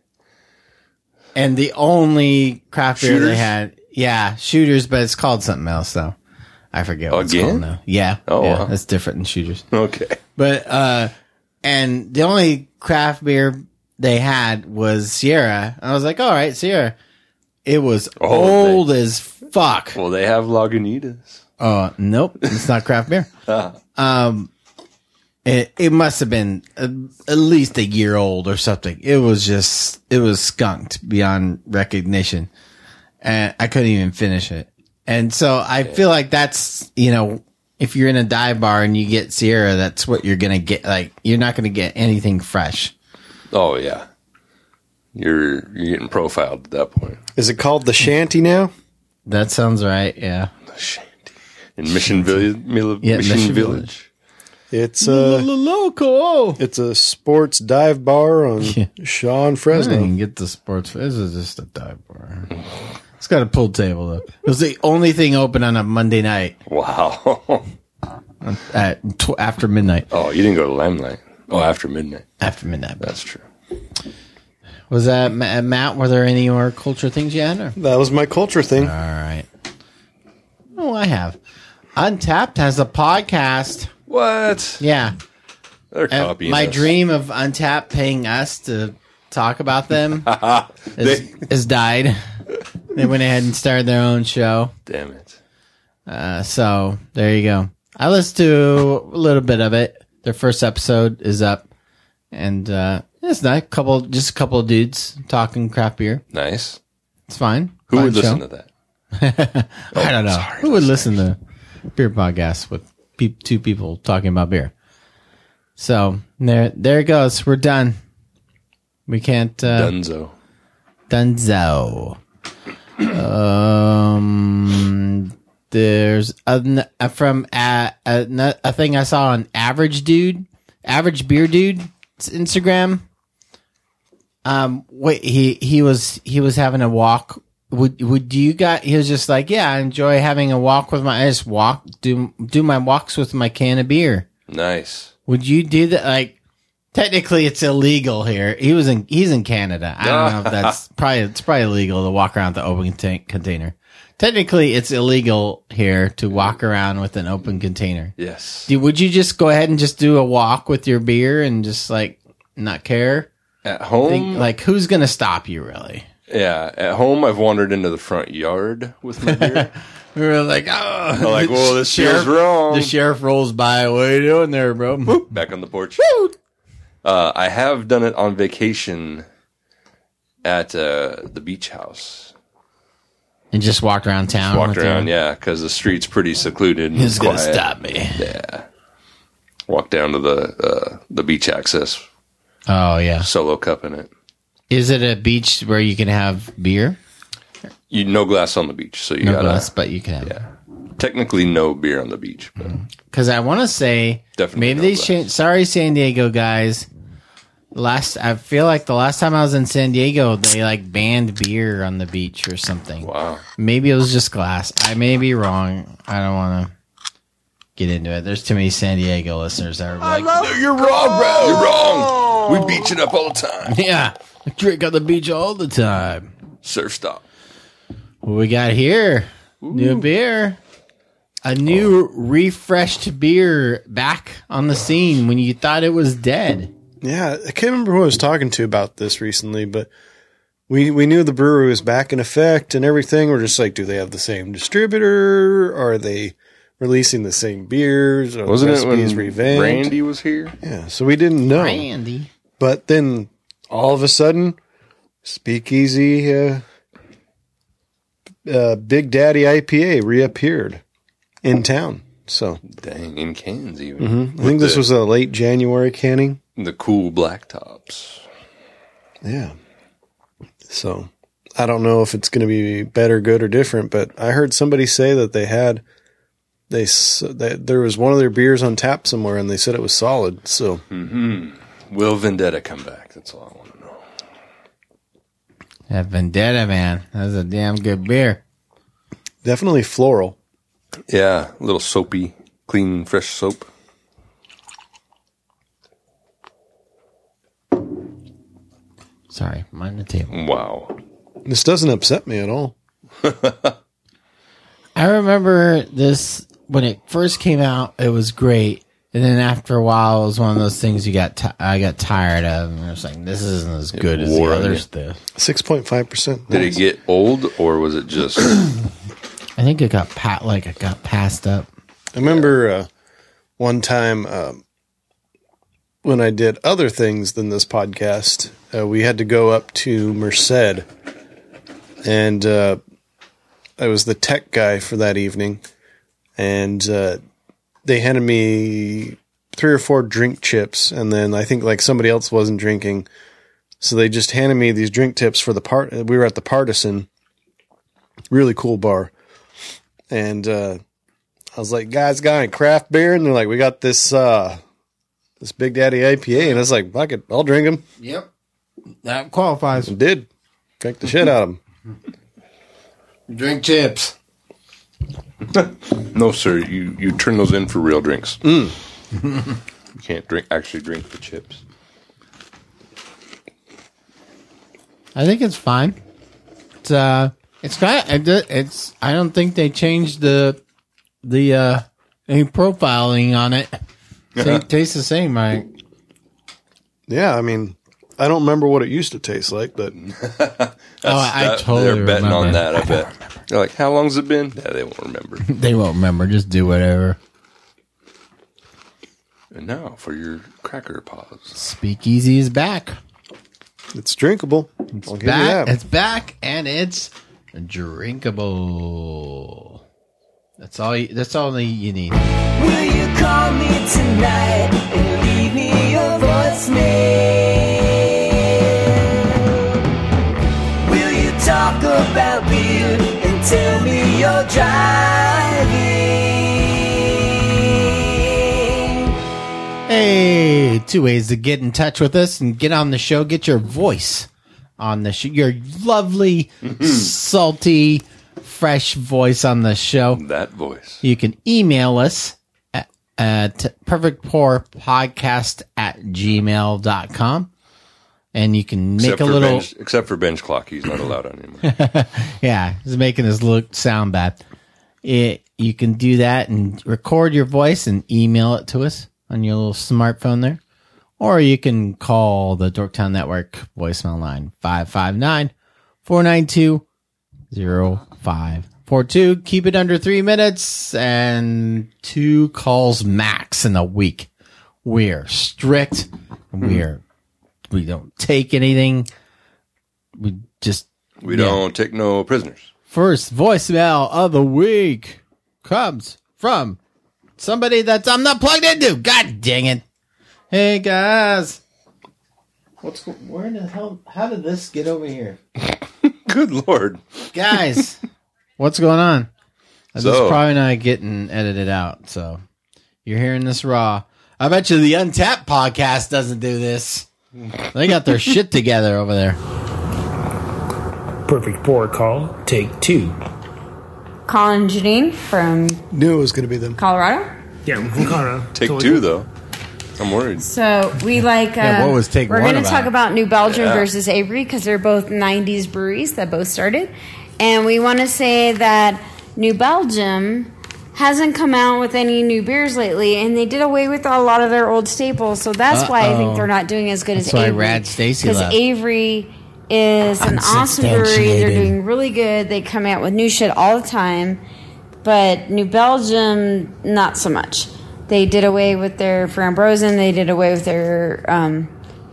And the only craft beer Shooters? they had, yeah, Shooters, but it's called something else though. I forget what Again? it's called now. Yeah. Oh, yeah, wow. That's different than Shooters. Okay. But, uh, and the only craft beer they had was Sierra. I was like, all right, Sierra. It was Oh, old they- as fuck. Well, they have Lagunitas. Uh, nope, it's not craft beer. Um, it, it must have been a, at least a year old or something. It was just, it was skunked beyond recognition. And I couldn't even finish it. And so I feel like that's, you know, if you're in a dive bar and you get Sierra, that's what you're going to get. Like, you're not going to get anything fresh. Oh yeah, you're you're getting profiled at that point. Is it called the Shanty now? That sounds right. Yeah. The Shanty in Mission Village. Yeah, Mission, Mission Village. It's a loco. it's a sports dive bar on Yeah. Shaw and I Fresno. didn't get the sports. This is just a dive bar. It's got a pool table up. It was the only thing open on a Monday night Wow. at tw- after midnight. Oh, you didn't go to Limelight. Oh, after midnight. After midnight. That's true. Was that Ma- Matt? Were there any more culture things you had? Or? That was my culture thing. All right. Oh, I have. Untapped has a podcast. What? Yeah. They're Uh, copying my us. dream of Untapped paying us to talk about them They- has, has died. They went ahead and started their own show. Damn it. Uh, so there you go. I listened to a little bit of it. Their first episode is up, and uh, it's nice. Couple, just a couple of dudes talking craft beer. Nice. It's fine. Who Fine would show. listen to that? I don't know. sorry, Who would listen to beer podcasts with pe- two people talking about beer? So there, there it goes. We're done. We can't. Uh, Dunzo. Dunzo. Um, there's a, a from a, a, a thing I saw on Average Dude, Average Beer Dude's Instagram. Um, wait, he he was he was having a walk. Would would you guys? He was just like, yeah, I enjoy having a walk with my. I just walk do do my walks with my can of beer. Nice. Would you do that? Like, technically, it's illegal here. He was in. He's in Canada. I don't know if that's probably. It's probably illegal to walk around with the open contain- container. Technically, it's illegal here to walk around with an open container. Yes. Do, would you just go ahead and just do a walk with your beer and just like not care? At home, Think, like, who's gonna stop you? Really? yeah. At home, I've wandered into the front yard with my beer. We were like, oh, I'm like, well, this feels wrong. The sheriff rolls by. What are you doing there, bro? Back on the porch. Uh, I have done it on vacation at uh, the beach house. And just walked around town. Walked with around, your- yeah, because the street's pretty secluded. And Who's gonna quiet. stop me? Yeah. Walked down to the uh, the beach access, Oh yeah. solo cup in it. Is it a beach where you can have beer? You no glass on the beach, so you No gotta glass, but you can have. yeah. Technically, no beer on the beach, but Because I want to say, Definitely maybe no they glass. changed. Sorry, San Diego guys. Last, I feel like the last time I was in San Diego, they like banned beer on the beach or something. wow. Maybe it was just glass. I may be wrong. I don't want to get into it. There's too many San Diego listeners that are like, No, you're wrong, bro. You're wrong. We beach it up all the time. yeah, I drink on the beach all the time. Surf stop. What we got here? New beer. A new refreshed beer back on the scene when you thought it was dead. Yeah, I can't remember who I was talking to about this recently, but we we knew the brewery was back in effect and everything. We're just like, do they have the same distributor? Are they releasing the same beers? Are Wasn't the it when recipes revamped? Randy was here? Yeah, so we didn't know. Randy. But then all of a sudden, Speakeasy uh, uh, Big Daddy I P A reappeared in town. So Dang, in cans even. I think this the- was a late January canning. The cool black tops. Yeah. So I don't know if it's going to be better, good, or different, but I heard somebody say that they had they s- that there was one of their beers on tap somewhere, and they said it was solid. So Will Vendetta come back? That's all I want to know. That Vendetta, man. That's a damn good beer. definitely floral. Yeah, a little soapy, clean, fresh soap. Sorry, mind the table. Wow. This doesn't upset me at all. I remember this when it first came out. It was great, and then after a while, it was one of those things you got. T- I got tired of, and I was like, "This isn't as good as the wore on other you. stuff." Six point five percent. Did it get old, or was it just? I think it got pat like it got passed up. I remember uh, one time um, when I did other things than this podcast, uh, we had to go up to Merced, and uh, I was the tech guy for that evening, and uh, they handed me three or four drink chips, and then I think like somebody else wasn't drinking, so they just handed me these drink tips for the part. We were at the Partisan, really cool bar, and uh, I was like, guys, got any craft beer? And they're like, we got this uh, this Big Daddy I P A. And I was like, fuck it, I'll drink them. Yep, that qualifies. And did. Drank the shit out of them. Drink chips. No, sir. You you turn those in for real drinks. Mm. You can't drink actually drink the chips. I think it's fine. It's uh, it's kind of, it's. I don't think they changed the the uh any profiling on it. It tastes the same, right? Yeah, I mean, I don't remember what it used to taste like, but oh, I That- totally They're betting remember. on that, I bet. They're like, how long's it been? Yeah, they won't remember. They won't remember. Just do whatever. And now for your cracker pause. Speakeasy is back. it's drinkable. I'll give you Back. that. It's back, and it's drinkable. That's all. You, that's all you need. Will you call me tonight and leave me your voicemail? Will you talk about beer and tell me you're driving? Hey, two ways to get in touch with us and get on the show. Get your voice on the show. Your lovely, salty, fresh voice on the show. That voice. You can email us at, at perfectpourpodcast at gmail dot com. And you can make Except a for little... bench, except for bench clock, he's not allowed on anymore. Yeah, he's making us look sound bad. It, you can do that and record your voice and email it to us on your little smartphone there. Or you can call the Dorktown Network voicemail line, five five nine, four nine two, zero five four two. Keep it under three minutes and two calls max in a week. We're strict. We're, we don't take anything. We just, We Yeah. don't take no prisoners. First voicemail of the week comes from somebody that's I'm not plugged into. God dang it. Hey guys. What's go- where the hell how did this get over here? Good Lord. Guys, what's going on? This is So- probably not getting edited out, so you're hearing this raw. I bet you the Untapped podcast doesn't do this. They got their shit together over there. Perfect pour call, take two. Colin and Janine from Knew it was going to be them. Colorado. Yeah, I'm from Colorado. Take Totally two, good. though. I'm worried. So we like. Uh, Yeah, what was take We're one going to about? talk about New Belgium Yeah. versus Avery because they're both nineties breweries that both started, and we want to say that New Belgium hasn't come out with any new beers lately, and they did away with a lot of their old staples. So that's why I think Uh-oh. they're not doing as good That's as why Avery. Rad Stacy Because left. Avery is an awesome brewery. They're Unsubstantiated. doing really good. They come out with new shit all the time. But New Belgium, not so much. They did away with their Frambozen. They did away with their um,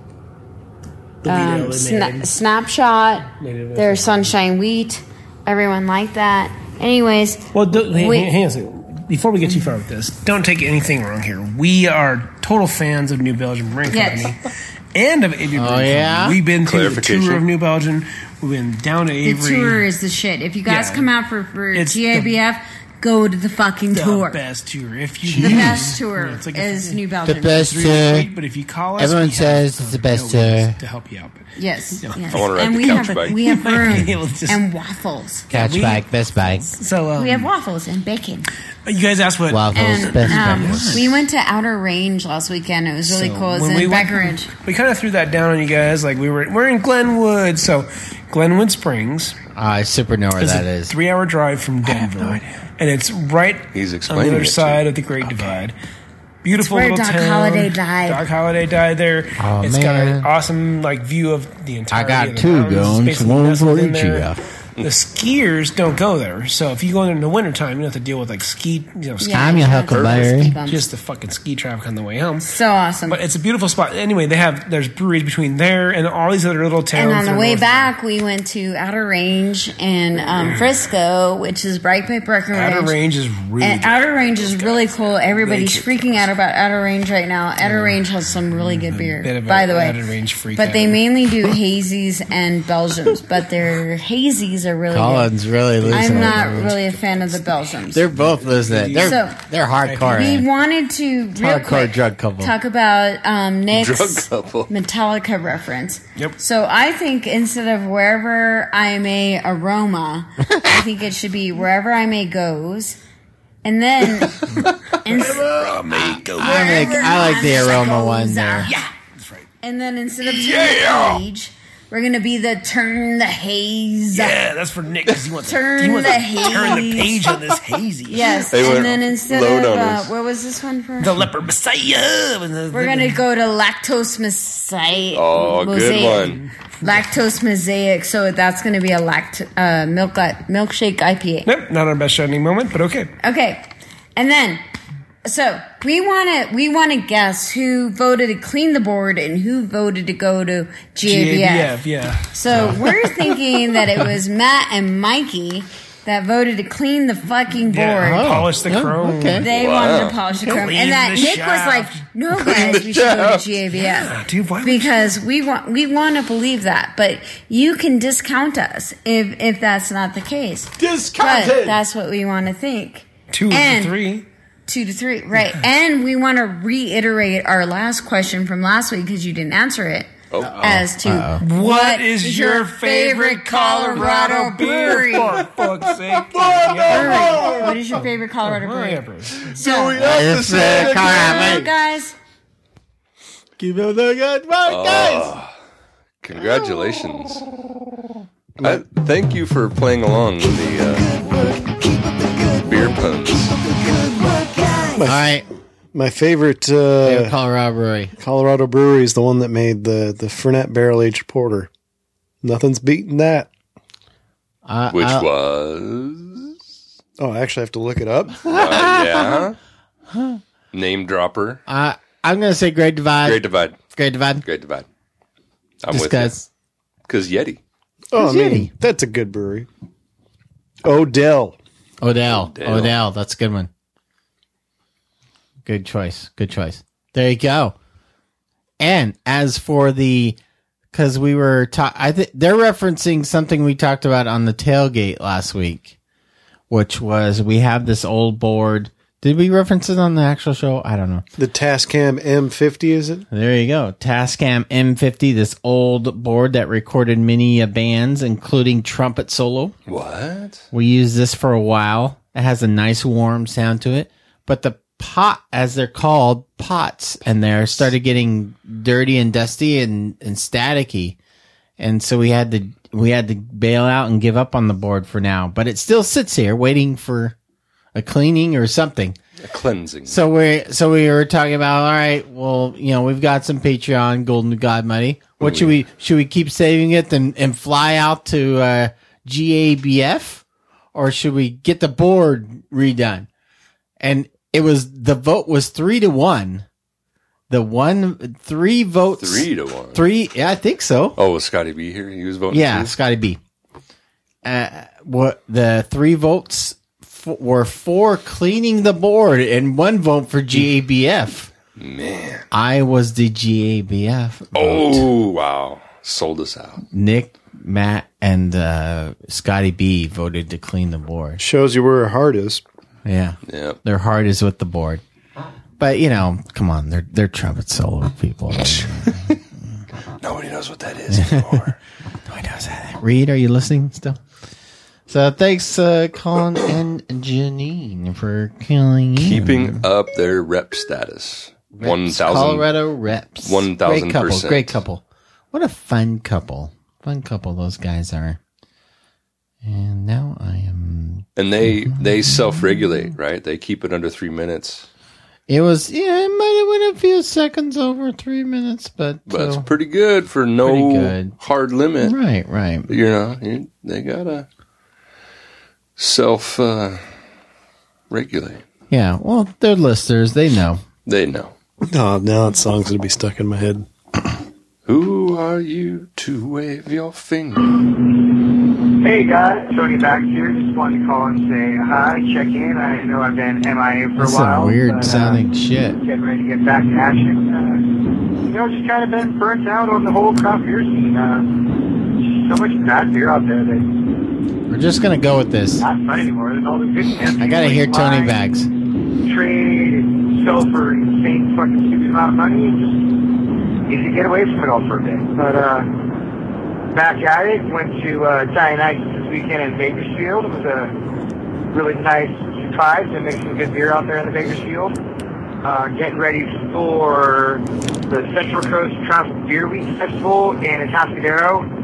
The um, video they sna- made. Snapshot, They did with their it. Sunshine Wheat. Everyone liked that. Anyways, Well, do, hang, Wait. hang on a second. Before we get too far with this, don't take anything wrong here. We are total fans of New Belgium Brewing Yes. Company and of Avery Brewing Oh, yeah? Company. We've been to the Clarification. tour of New Belgium. We've been down to the Avery. tour is the shit. If you guys Yeah. come out for, for It's G A B F, go to the fucking the tour. best tour. If you The best tour Yeah, it's like a- is New Belgium. best It's really tour. sweet, but if you call us, Everyone we have says it's the best no ways tour. to help you out. But Yes, yes. I wanna ride and the we couch have bike. we have room It was just- and waffles. Catch we- bike, best bike. so um, We have waffles and bacon. you guys asked what Waffles, And best um, bike. we went to Outer Range last weekend. It was really So cool. It was when in we went- Breckenridge. We kind of threw that down on you guys. Like we were, we're in Glenwood, so Glenwood Springs I super know where is that a is. three-hour drive from Denver, and it's right He's on explaining the other it to side you. of the Great Divide. Beautiful It's where little Doc town. Holliday died. Doc Holliday died there. Oh, It's got man. an awesome like view of the entire. I got two guns, one for each of you. The skiers don't go there, so if you go there in the wintertime, you don't have to deal with like ski, you know, ski, Yeah, I'm your yeah, Huckleberry. ski bumps. just the fucking ski traffic on the way home. So awesome. But it's a beautiful spot. Anyway, they have there's breweries between there and all these other little towns. And on that the are way north of back, we went to Outer Range and um, Frisco, which is right by Breckenridge. Outer Range is really And good. Outer Range is really cool. Everybody's kick freaking out about Outer Range right now. Outer Range has some really good beer, bit of a by the way. Outer Range freak But out. they mainly do hazies and Belgiums. But their hazies are really Colin's good. really losing I'm it. not really a fan of the Belgiums. They're both losing it. They're, So- they're hardcore. we eh? wanted to real Hardcore quick drug couple. talk about um, Nick's Drug couple. Metallica reference. Yep. So I think instead of wherever I may aroma, I think it should be wherever I may goes, and then ins- I, like, I like the aroma one there. yeah. And then instead of turning the page, We're gonna be the turn the haze. Yeah, that's for Nick because he wants Turn he wants the to turn the haze. page on this hazy. Yes, They and went then instead load of on uh, us. what was this one for? The leper messiah. And the- We're gonna go to lactose mosaic. Oh, good mosaic. one. Lactose mosaic. So that's gonna be a lact uh, milk milkshake I P A. Nope, not our best shining moment, but okay. Okay, and then so we want to we want to guess who voted to clean the board and who voted to go to G A B F. G A B F, yeah. So we're thinking that it was Matt and Mikey that voted to clean the fucking board. Yeah, Oh, polish the yeah, chrome. okay. They Wow. wanted to polish the chrome, Clean and that the Nick shaft. was like, "No, guys, we should go to G A B F." Yeah, dude, why would you- Because we want we want to believe that, but you can discount us if if that's not the case. Discounted. But that's what we want to think. Two And- to three. Two to three, right? And we want to reiterate our last question from last week because you didn't answer it. Oh. As to Uh-oh. What is your favorite Colorado beer? For fuck's sake. brewery? What is your favorite Colorado brewery? So, Yes, uh, Colorado. guys, Keep up the good work, guys. Congratulations. I, thank you for playing along with the uh, beer puns. All right. My favorite Favorite uh, Colorado brewery. Colorado brewery is the one that made the, the Fernet Barrel Aged Porter. Nothing's beating that. Uh, Which I- was... Oh, I actually have to look it up. Uh, yeah. Name dropper. Uh, I'm gonna say Great Divide. Great Divide. Great Divide. Great Divide. I'm Just with you. guys. Because Yeti. Oh, I Who's mean, Yeti? that's a good brewery. Odell. Odell. Odell. Odell. That's a good one. Good choice. Good choice. There you go. And as for the, because we were ta- I think they're referencing something we talked about on the tailgate last week, which was we have this old board. Did we reference it on the actual show? I don't know. The Tascam M fifty, is it? There you go. Tascam M fifty, this old board that recorded many uh, bands, including trumpet solo. What? We used this for a while. It has a nice warm sound to it. But the pot, as they're called, pots, and they started getting dirty and dusty and, and staticky. And so we had to we had to bail out and give up on the board for now. But it still sits here waiting for a cleaning or something. A cleansing. So we so we were talking about, all right, well, you know, we've got some Patreon Golden God money. What Ooh, should we should we keep saving it and, and fly out to uh, G A B F, or should we get the board redone? And it was the vote was three to one. The one three votes Three to one. three. Yeah, I think so. Oh, was Scotty B here? He was voting Yeah, too? Scotty B. Uh, what the three votes f- were for cleaning the board and one vote for G A B F. Man. I was the G A B F. vote. Oh, wow. Sold us out. Nick, Matt, and uh, Scotty B voted to clean the board. Shows you where her heart is. Yeah, Yep. their heart is with the board. But you know, come on, they're they're trumpet solo people. Nobody knows what that is anymore. Nobody knows that. Reed, are you listening still? So thanks, uh, Colin and Janine, for killing in. Keeping up their rep status. one thousand. Colorado reps. one thousand Great couple. percent. Great couple. What a fun couple. Fun couple those guys are. And now I am. And they they self regulate, right? They keep it under three minutes. It was, yeah, it might have went a few seconds over three minutes, but. But uh, it's pretty good for no Pretty good. hard limit. Right, right. You know, you, they gotta self uh, regulate. Yeah, well, they're listeners. They know. They know. Oh, now that song's going to be stuck in my head. Who are you to wave your finger? Hey guys, Tony back here. Just wanted to call and say hi, check in. I know I've been M I A for That's a while. some weird but, uh, sounding shit. Getting ready to get back to action. Uh, you know, just kind of been burnt out on the whole craft beer scene. Uh, so much bad beer out there that We're just going to go with this. not fun anymore. There's all the good stuff. I got to hear Tony Bags. Trade and sell for insane fucking stupid amount of money. And just need to get away from it all for a bit. But, uh, back at it. Went to uh, Italian Ice this weekend in Bakersfield. It was a really nice surprise to make some good beer out there in the Bakersfield. Uh, getting ready for the Central Coast Craft Beer Week Festival in Atascadero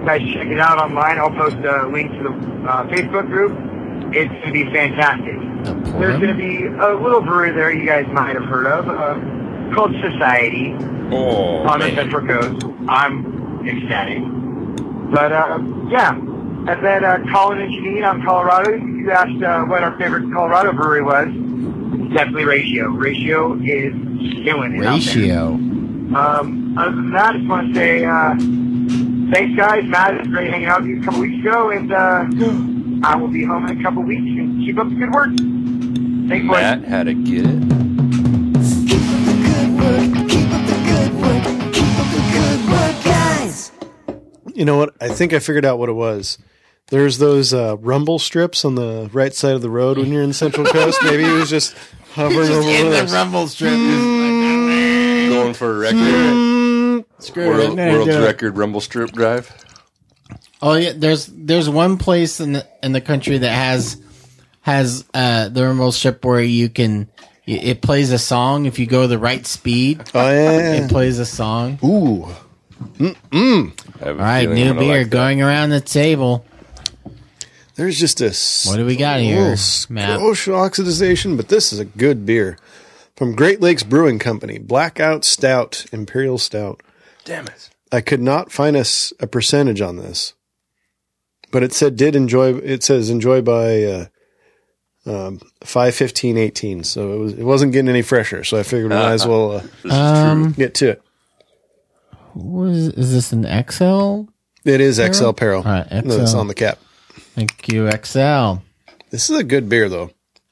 guys check it out online. I'll post a link to the uh, Facebook group. It's going to be fantastic. There's going to be a little brewery there you guys might have heard of uh, called Society Oh, on the man. Central Coast. I'm ecstatic. But, uh, yeah. And then uh, Colin and Janine on Colorado. You asked uh, what our favorite Colorado brewery was. Definitely Ratio. Ratio is killing it out there. Ratio. Um, other than that, I just want to say uh, thanks, guys. Matt, it was great hanging out with you a couple weeks ago, and uh, I will be home in a couple weeks. And keep up the good work. Thanks, boys. Matt had to get it. Keep up the good work, keep up the good work, keep up the good work, guys. You know what? I think I figured out what it was. There's those uh, rumble strips on the right side of the road when you're in Central Coast. Maybe he was just hovering over In the those. rumble strip. Going for a record. Screw it. World, No, world's do it. record rumble strip drive. Oh yeah, there's there's one place in the in the country that has has uh, the rumble strip where you can it plays a song if you go the right speed. Oh, yeah. It plays a song. Ooh. Mm-mm. I have a All right, feeling new I'm gonna beer like that. going around the table. There's just a What do we got here, little Matt? skosh oxidization, but this is a good beer. From Great Lakes Brewing Company, Blackout Stout, Imperial Stout. Damn it. I could not find a, s- a percentage on this, but it said did enjoy. It says enjoy by uh, um, five fifteen eighteen. So it was it wasn't getting any fresher. So I figured we might as well uh, This is Um, true. get to it. What is, is this an X L? It is X L Peril. All right, X No, it's L. on the cap. Thank you, X L. This is a good beer, though.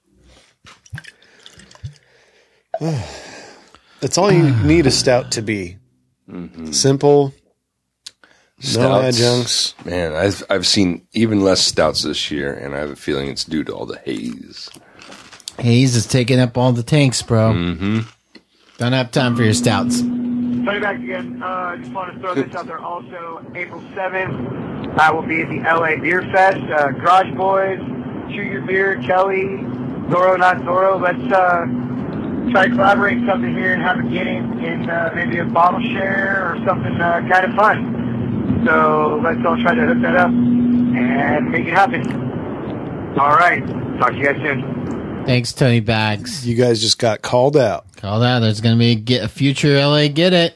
That's all you need a stout to be. Simple, no Stouts. adjuncts. Man, I've I've seen even less stouts this year, and I have a feeling it's due to all the haze. Haze is taking up all the tanks, bro. Mm-hmm. Don't have time for your stouts. Tony back again. Uh, I just want to throw this out there also. April seventh, I will be at the L A Beer Fest. Uh, Garage Boys, Chew Your Beer, Kelly, Zorro Not Zorro. Let's uh, try to collaborate something here and have a getting in uh, maybe a bottle share or something uh, kind of fun. So let's all try to hook that up and make it happen. All right. Talk to you guys soon. Thanks, Tony Bags. You guys just got called out. Call that. There's going to be a, get a future L A Get It.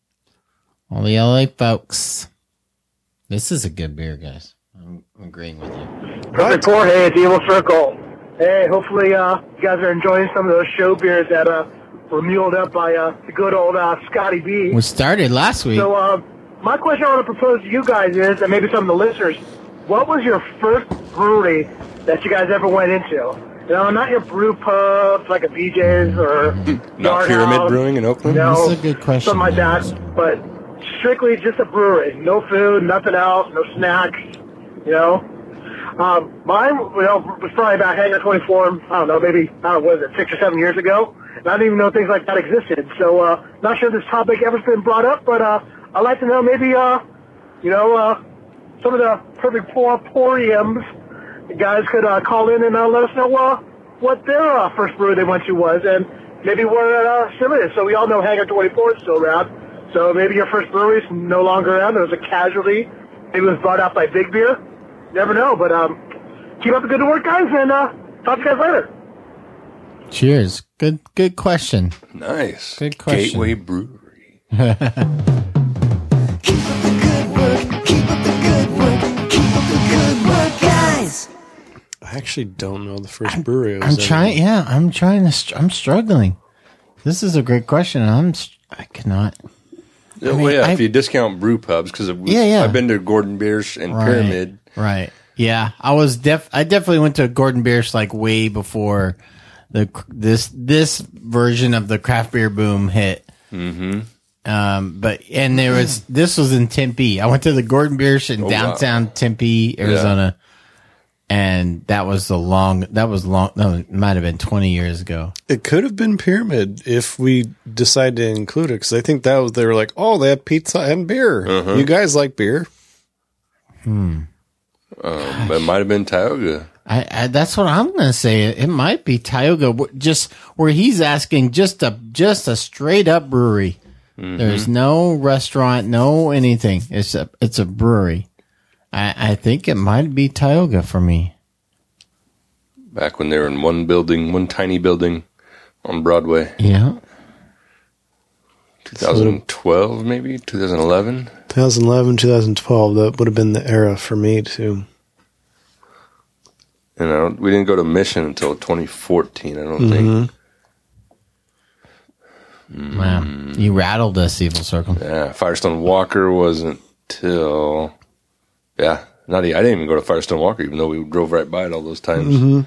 All the L A folks. This is a good beer, guys. I'm agreeing with you. Perfect Jorge at the Evil Circle. Hey, hopefully uh, you guys are enjoying some of those show beers that uh, were muled up by uh, the good old uh, Scotty B. We started last week. So uh, my question I want to propose to you guys is, and maybe some of the listeners, what was your first brewery that you guys ever went into? You know, not your brew pubs like a B J's or Not Yard Pyramid House, Brewing in Oakland? you know, That's a good question, something like man. that, but strictly just a brewery. No food, nothing else, no snacks, you know? Um, mine, you know, was probably about Hangar twenty-four, I don't know, maybe, I don't know, what is it, six or seven years ago? And I didn't even know things like that existed. So, uh, not sure this topic ever's been brought up, but, uh, I'd like to know maybe, uh, you know, uh, some of the perfect pour poriums. You guys could, uh, call in and, uh, let us know, uh, what their, uh, first brewery they went to was, and maybe where, uh, still is. So we all know Hangar twenty-four is still around. So maybe your first brewery is no longer around. There was a casualty. Maybe it was brought out by Big Beer. Never know, but um, keep up the good work, guys, and uh, talk to you guys later. Cheers. Good good question. Nice. Good question. Gateway Brewery. Keep up the good work, keep up the good work, keep up the good work, guys. I actually don't know the first brewery. I I'm was in. trying. Yeah, I'm trying to. Str- I'm struggling. This is a great question. and I'm. St- I cannot. Yeah, mean, well, yeah, I- if you discount brew pubs, because Yeah, yeah. I've been to Gordon Beers and Right. Pyramid. Right. Yeah, I was def. I definitely went to Gordon Biersch like way before the this this version of the craft beer boom hit. Mm-hmm. Um, but and there was this was in Tempe. I went to the Gordon Biersch in Oh, downtown wow. Tempe, Arizona, and that was the long. That was long. No, it might have been twenty years ago. It could have been Pyramid if we decide to include it, because I think that was they were like, oh, they have pizza and beer. Uh-huh. You guys like beer? Um, but it might have been Tioga. I, I that's what I'm gonna say. It might be Tioga, wh- just where he's asking just a just a straight up brewery. Mm-hmm. There's no restaurant, no anything. It's a it's a brewery. I, I think it might be Tioga for me. Back when they were in one building, one tiny building on Broadway. Yeah. twenty twelve, maybe? twenty eleven? twenty eleven, twenty twelve, that would have been the era for me, too. And I don't, we didn't go to Mission until twenty fourteen, I don't Mm-hmm. think. Wow. You rattled us, Evil Circle. Yeah, Firestone Walker wasn't till... Yeah, not. e- I didn't even go to Firestone Walker, even though we drove right by it all those times. Mm-hmm.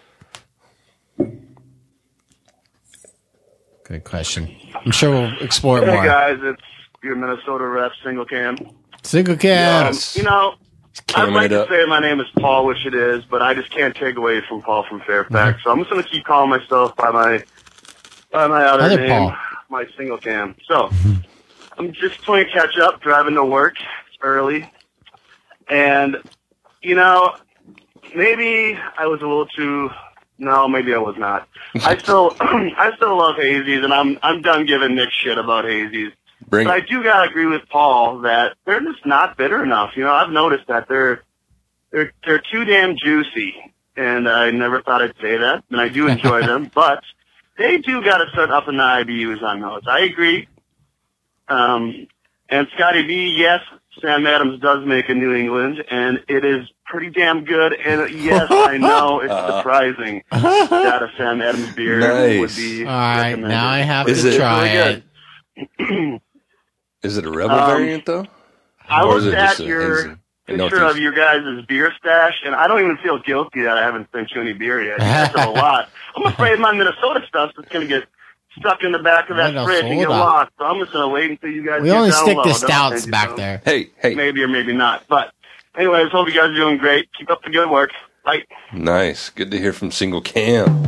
Good question. I'm sure we'll explore it Hey more. guys, it's your Minnesota rep, Single Cam. Single Cam. Um, you know, I'd Camming like it to up. say my name is Paul, which it is, but I just can't take away from Paul from Fairfax. So I'm just going to keep calling myself by my by my other, Other name, Paul. my Single Cam. So I'm just playing catch up, driving to work. It's early, and you know, maybe I was a little too. No, maybe I was not. I still, I still love hazies, and I'm, I'm done giving Nick shit about hazies. Bring But I it. do gotta agree with Paul that they're just not bitter enough. You know, I've noticed that they're, they're, they're too damn juicy, and I never thought I'd say that, and I do enjoy them, but they do gotta start upping the I B Us on those. I agree. Um, and Scotty B, yes, Sam Adams does make a New England, and it is pretty damn good. And yes, I know it's surprising that a Sam Adams beer Nice. would be All right, recommended. now I have Is to it try really it. Is it a Rebel Um, variant, though? I Or is looked it just at a your hazy? I know picture it's- of your guys' beer stash, and I don't even feel guilty that I haven't sent you any beer yet. You guys have a lot. I'm afraid my Minnesota stuff's just going to get stuck in the back of that fridge and get Minnesota. lost. So I'm just going to wait until you guys We get only down stick low. the Then I'll stouts send you back some. there. Hey, hey. Maybe or maybe not. But anyways, hope you guys are doing great. Keep up the good work. Bye. Nice. Good to hear from Single Cam.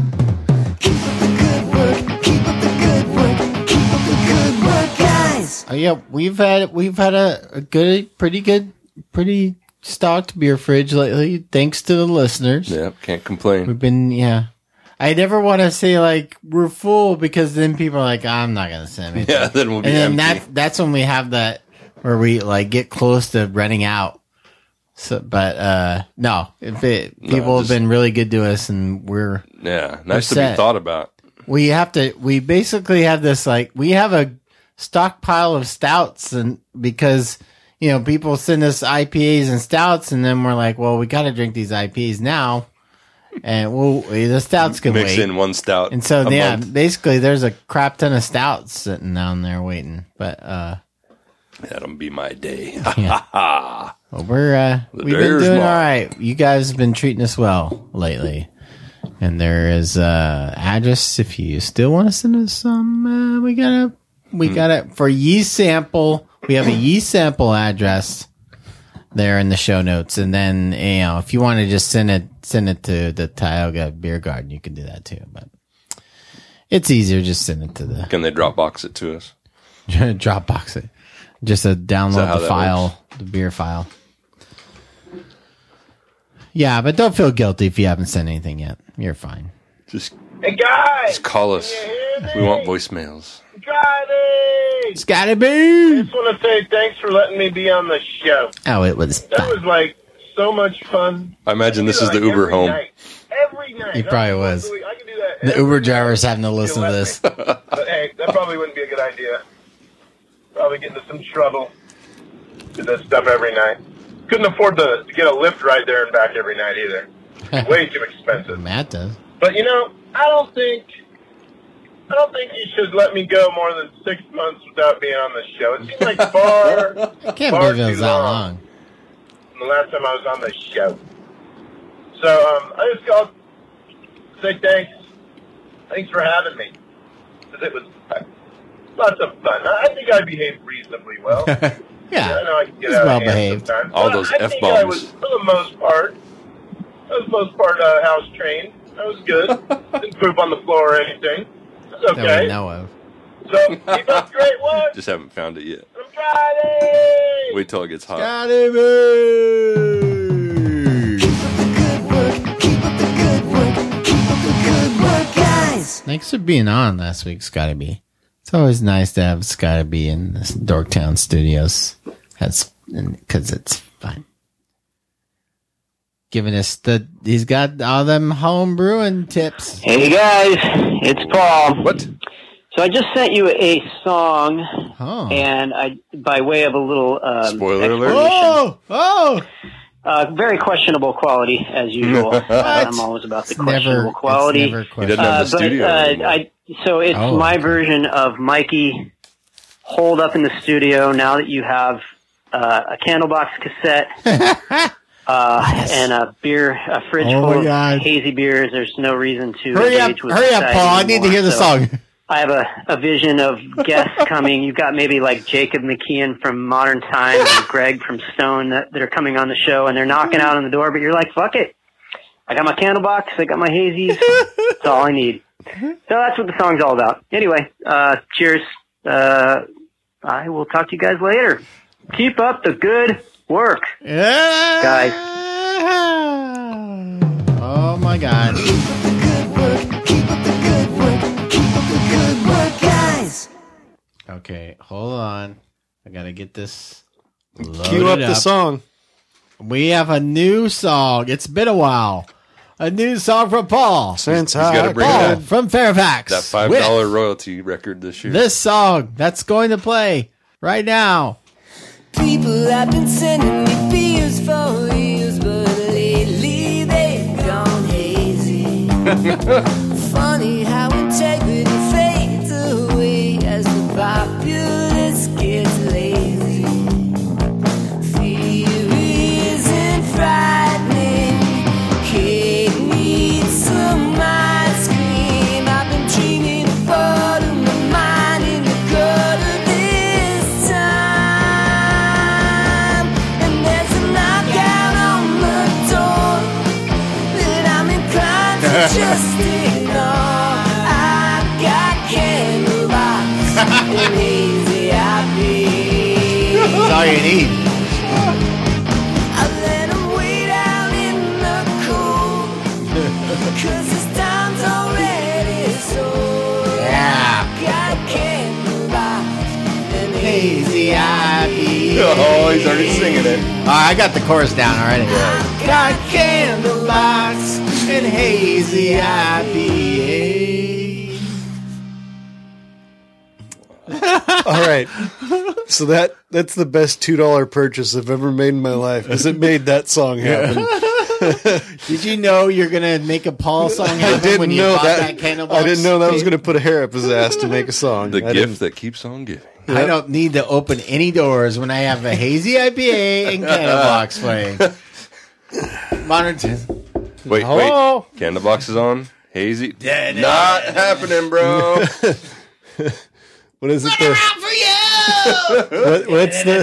Oh, yeah, we've had we've had a, a good, pretty good, pretty stocked beer fridge lately, thanks to the listeners. Yep, can't complain. We've been, yeah. I never want to say like we're full because then people are like, I'm not gonna send anything. Yeah, then we'll be and then empty. that's that's when we have that where we like get close to running out. So, but uh no, if it, No, people just- have been really good to us, and we're Yeah, nice to set. be thought about. we have to we basically have this like we have a stockpile of stouts, and because you know people send us I P As and stouts, and then we're like, well, we got to drink these I P As now, and we'll the stouts can Mix wait. in one stout. And so a yeah, month. basically there's a crap ton of stouts sitting down there waiting. But uh That'll be my day. yeah. Well, we're uh The we've been dare's doing mine. all right. You guys have been treating us well lately. And there is uh address if you still want to send us some uh, we got a we got it for yeast sample. We have a yeast sample address there in the show notes, and then you know if you want to just send it send it to the Tioga Beer Garden, you can do that too. But it's easier just send it to the Can they drop box it to us? Dropbox it. Just a Is download that how the that file, the beer file. Yeah, but don't feel guilty if you haven't sent anything yet. You're fine. Just, Hey guys, just call us. We want voicemails. Scotty! It's gotta I be. just want to say thanks for letting me be on the show. Oh, it was That fun. was like so much fun. I imagine this I is do the that, Uber every home. Night. Every night. He Not probably once was. a week. I can do that The every Uber night. driver's having to listen to let this. But hey, that probably wouldn't be a good idea. Probably get into some trouble. Do that stuff every night. Couldn't afford to, to get a Lyft ride there and back every night either. Way too expensive. Matt does. But you know, I don't think I don't think you should let me go more than six months without being on the show. It seems like far, I can't far believe it was too that long long. from the last time I was on the show. So um, I just called to say thanks. Thanks for having me. Because it was fun. Lots of fun. I I think I behaved reasonably well. Yeah, I know I can get he's out well of hand behaved. sometimes. All but those I think F-bombs. I was, for the most part, I was most part uh, house trained. I was good. Didn't poop on the floor or anything. It's That we okay. know of. So keep up the great work. Just haven't found it yet. I'm Friday. Wait till it gets hot. Gotta be. Thanks for being on last week, Scotty B. It's always nice to have Scotty B in this Dorktown studios. That's because it's fun. giving us the. He's got all them home brewing tips. Hey guys, it's Paul. What? So I just sent you a song, oh. and I, by way of a little um, spoiler alert. Oh, oh. Uh, very questionable quality as usual. uh, I'm always about the It's questionable never, quality. It's never He doesn't have the uh, studio. But, uh, I, so it's Oh, my okay. version of Mikey holed up in the studio. Now that you have uh, a Candlebox cassette. Uh, Yes. and a beer, a fridge Oh my full of God. hazy beers. There's no reason to Hurry up, engage with hurry up, society Paul. I need to anymore. hear the So song. I have a, a vision of guests coming. You've got maybe like Jacob McKeon from Modern Times and Greg from Stone that, that are coming on the show, and they're knocking out on the door, but you're like, fuck it. I got my Candlebox. I got my hazies. That's all I need. So that's what the song's all about. Anyway, uh, cheers. Uh, I will talk to you guys later. Keep up the good work. Yeah. Guys. Oh my God. Keep up the good work. Keep up the good work. Keep up the good work, guys. Okay, hold on. I gotta get this. Cue up loaded the song. We have a new song. It's been a while. A new song from Paul. Since He's gotta I bring Paul that- from Fairfax. That five with dollar royalty record this year. This song that's going to play right now. People have been sending me beers for years, but lately they've gone hazy. Funny how integrity fades away as the populace gets lazy. Fear isn't frightening. Cake needs some ice cream. I've been dreaming of bottom of mine in the gutter this time. And there's a knockout on the door that I'm inclined to just ignore. I've got Candlebox and hazy I P. That's all you need. I let him wait out in the cool, cause his time's already sold. Yeah. Got Candlebox and Hazy I P. Oh, he's already singing it. Oh, I got the chorus down already. Got Candlebox and Hazy I P A. All right. So that that's the best two dollar purchase I've ever made in my life because it made that song happen. Did you know you're gonna make a Paul song I happen didn't when you know bought that. that, Candlebox? I didn't know that was going to put a hair up his ass to make a song. The I gift didn't- that keeps on giving. I don't need to open any doors when I have a Hazy I P A and Candlebox playing. Modern Times. Wait, Hello? wait. Candlebox is on. Hazy. Not happening, bro. What is it? The, what, what's the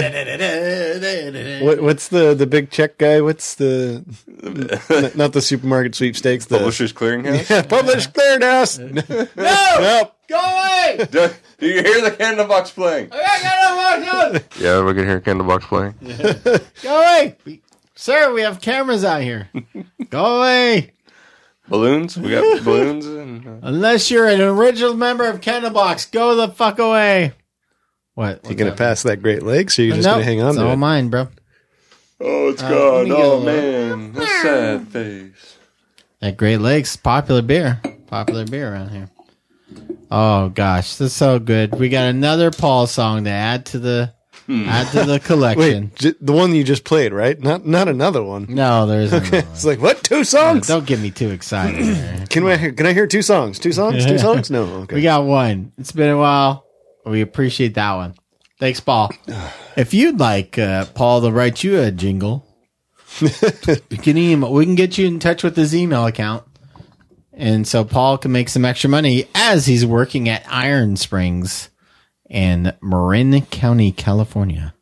what, what's the the big check guy? What's the n- not the supermarket sweepstakes? The Publishers Clearinghouse. Yeah, Publishers Clearinghouse. No! Nope. Go away! Do, do you hear the Candlebox playing? I got Candlebox! Yeah, we can hear Candlebox playing. Go away! We, sir, we have cameras out here. Go away! Balloons? We got balloons. And, uh, Unless you're an original member of Candlebox, go the fuck away. What? You gonna pass that Great Lakes, or you just Nope, gonna hang on it's to all it? mine, bro. oh, it's Uh, gone. let me get a Oh, look. man. A sad face. At Great Lakes, popular beer. Popular beer around here. Oh gosh, this is so good. We got another Paul song to add to the add to the collection. Wait, j- the one you just played, right? Not not another one. No, there isn't. Okay, another it's like what? Two songs? one. Don't get me too excited. Here. Can I hear, can I hear two songs? Two songs? Two songs? No. Okay. We got one. It's been a while. We appreciate that one. Thanks, Paul. If you'd like uh, Paul to write you a jingle, we can email, we can get you in touch with his email account, and so Paul can make some extra money as he's working at Iron Springs in Marin County, California.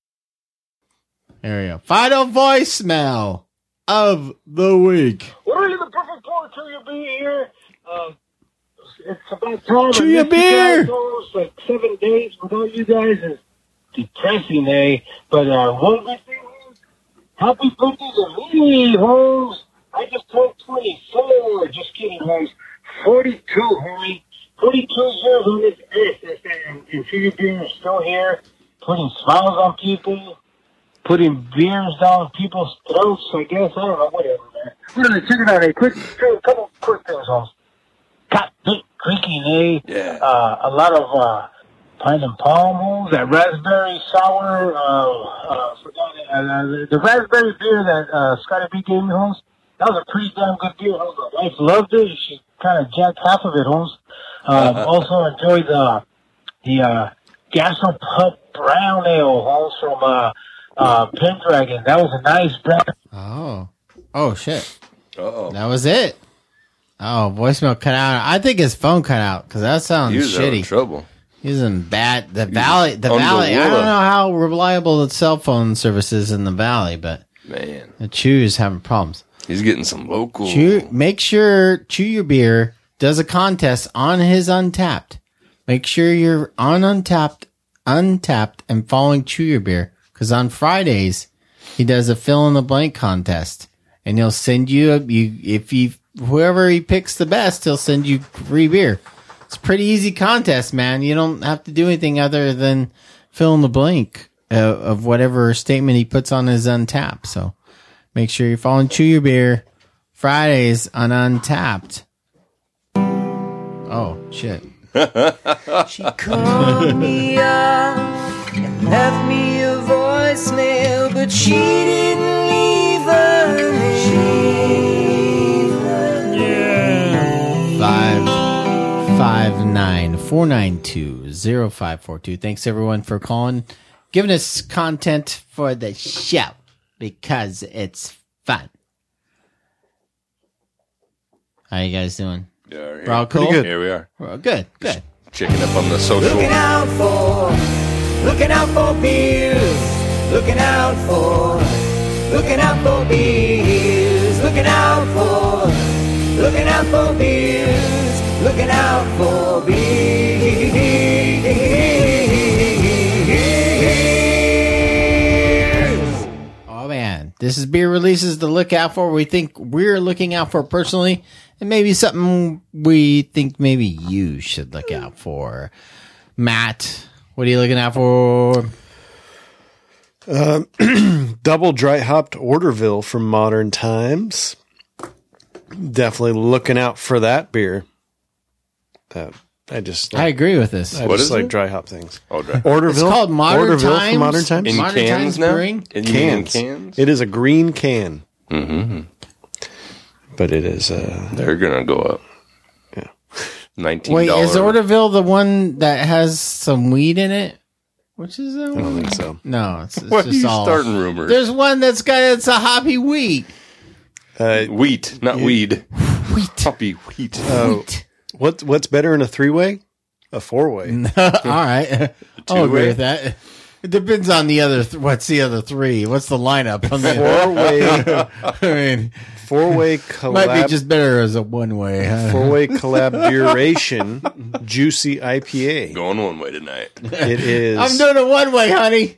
There we go. Final voicemail of the week. We're in the perfect pour to your beer here. Uh, it's about time. To I your missed you beer. guys almost like seven days without you guys is depressing, eh? But uh, one good thing is, happy birthday to me, Holmes. I just turned twenty-four. Just kidding, Holmes. forty-two, homie. forty-two years on this earth, and, and to your beer is still here, putting smiles on people. putting beers down people's throats, I guess. I don't know, whatever, man. Really, check it out, eh? Quick, a couple quick things, Holmes. Got big drinking, eh? Yeah. Uh, a lot of, uh, pine and palm holes, that raspberry sour, uh, uh, forgot it, uh, the, the raspberry beer that, uh, Scotty B gave me, Holmes. That was a pretty damn good beer, Holmes. My wife loved it. She kind of jacked half of it, Holmes. Um, also enjoyed the, the, uh, Gastropub Brown Ale, Holmes, from, uh, uh, Pendragon. That was a nice brand. Oh. Oh, shit. Uh-oh. That was it. Oh, voicemail cut out. I think his phone cut out because that sounds He was shitty. having trouble. He's in bad. The valley. The on the valley. I willa. don't know how reliable the cell phone service is in the valley, but Man, the Chew is having problems. he's getting some local. Chew, make sure Chew Your Beer does a contest on his Untapped. Make sure you're on Untapped, Untapped, and following Chew Your Beer because on Fridays he does a fill in the blank contest, and he'll send you a you if you whoever he picks the best, he'll send you free beer. It's a pretty easy contest, man. You don't have to do anything other than fill in the blank uh, of whatever statement he puts on his Untapped. So make sure you're following Chew Your Beer Fridays on Untapped. Oh, shit. She called me up and left me a voicemail, but she didn't leave a name. Five five nine four nine two zero five four two. Thanks everyone for calling, giving us content for the show because it's fun. How you guys doing? Yeah, here. We're all Pretty cool? good. Here we are. We're all good. Good. Checking up on the social. Looking out for, looking out for beers. Looking out for, looking out for beers. Looking out for, looking out for beers. Looking out for beers. Oh man, this is beer releases to look out for. We think we're looking out for personally, and maybe something we think maybe you should look out for. Matt, what are you looking out for? Um, double dry hopped Orderville from Modern Times. Definitely looking out for that beer. Uh, I just I agree with this. I What just is like it? dry hop things. Oh, dry. Orderville. It's called Modern Orderville Times. from Modern Times. In Modern cans Times now? Brewing? And you mean in Cans. cans? It is a green can, Mm-hmm. but it is. Uh, They're gonna go up. Yeah. Nineteen. Wait, is Orderville the one that has some weed in it? Which is that I one? don't think so. No, it's, it's Why are just you all. starting rumors? There's one that's got it's a hoppy wheat. Uh, Wheat, not weed. Wheat. Puppy wheat. oh, what what's better in a three way? A four way. All right, I'll agree Two-way? with that. It depends on the other. Th- what's the other three? What's the lineup on the Four way. I mean, Four way might be collab. just better as a one way. Huh? Four way collaboration. Juicy I P A. Going one way tonight. It is. I'm doing it one way, honey.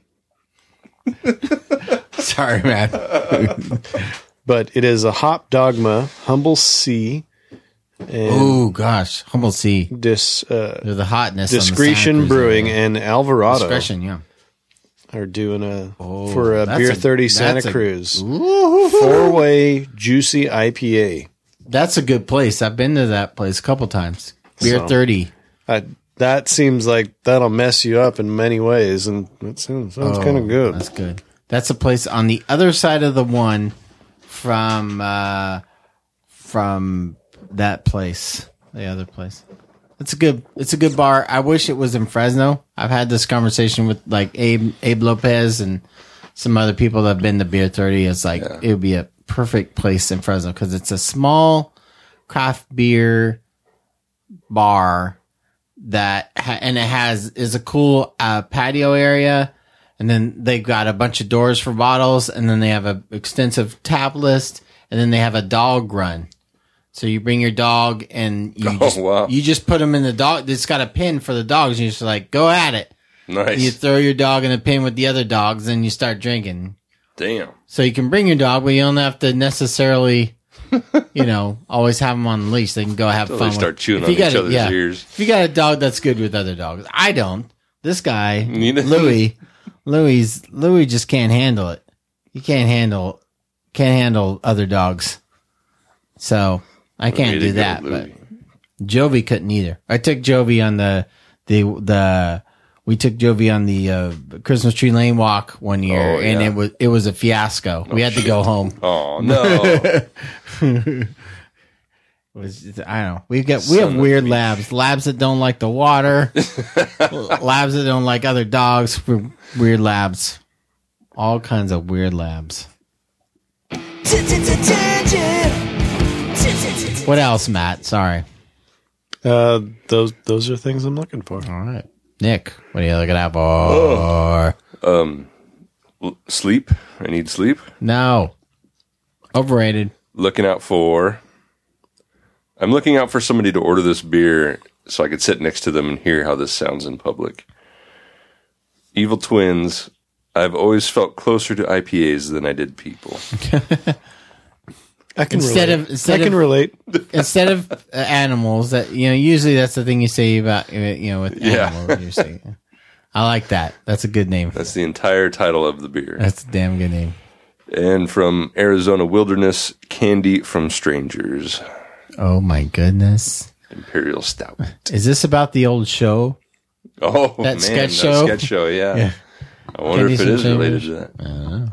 Sorry, man. but it is a Hop Dogma Humble C. And Oh gosh, Humble Sea. Dis, uh, There's the hotness. on the Santa Discretion Cruz Brewing area. and Alvarado Discretion, yeah. are doing a Oh, for a that's Beer a- thirty Santa that's a- Cruz Ooh. four way juicy I P A. That's a good place. I've been to that place a couple times. Beer So- thirty. Uh, that seems like that'll mess you up in many ways, and it sounds, sounds Oh, kind of good. That's good. That's a place on the other side of the one from uh, from that place, the other place. It's a good. It's a good bar. I wish it was in Fresno. I've had this conversation with like Abe Abe Lopez and some other people that have been to Beer thirty. It's like Yeah. it would be a perfect place in Fresno because it's a small craft beer bar that ha- and it has is a cool uh, patio area, and then they've got a bunch of doors for bottles, and then they have an extensive tap list, and then they have a dog run. So you bring your dog and you Oh, just, wow. you just put them in the dog. It's got a pin for the dogs. And you're just like, go at it. Nice. You throw your dog in a pin with the other dogs, and you start drinking. Damn. So you can bring your dog, but you don't have to necessarily, you know, always have them on the leash. They can go have Till fun. they start with, chewing if on you got each a- other's yeah. ears. If you got a dog that's good with other dogs, I don't. This guy, Neither. Louis, Louis, Louis just can't handle it. He can't handle, can't handle other dogs. So I can't Way do to go, that. Louis. But Jovi couldn't either. I took Jovi on the the the. We took Jovi on the uh, Christmas Tree Lane walk one year, Oh, and yeah. it was it was a fiasco. we had to go home. Oh no! It was just- I don't know. We got we Son have of weird a- labs, labs that don't like the water, labs that don't like other dogs. We're weird labs, all kinds of weird labs. What else, Matt? Sorry. Uh, those those are things I'm looking for. All right, Nick, what are you looking out for? Um, l- sleep. I need sleep. No, overrated. Looking out for. I'm looking out for somebody to order this beer so I could sit next to them and hear how this sounds in public. Evil Twins. I've always felt closer to I P As than I did people. I can Instead relate. of instead I can of, relate. instead of uh, animals, that you know, usually that's the thing you say about uh, you know with Yeah. animals. You say, I like that. That's a good name. That's the entire title of the beer. That's a damn good name. And from Arizona Wilderness, Candy from Strangers. Oh my goodness! Imperial Stout. Is this about the old show? Oh, That man, sketch that show? sketch show, yeah. Yeah. I wonder if Candy it is from related Strangers? to that. I don't know.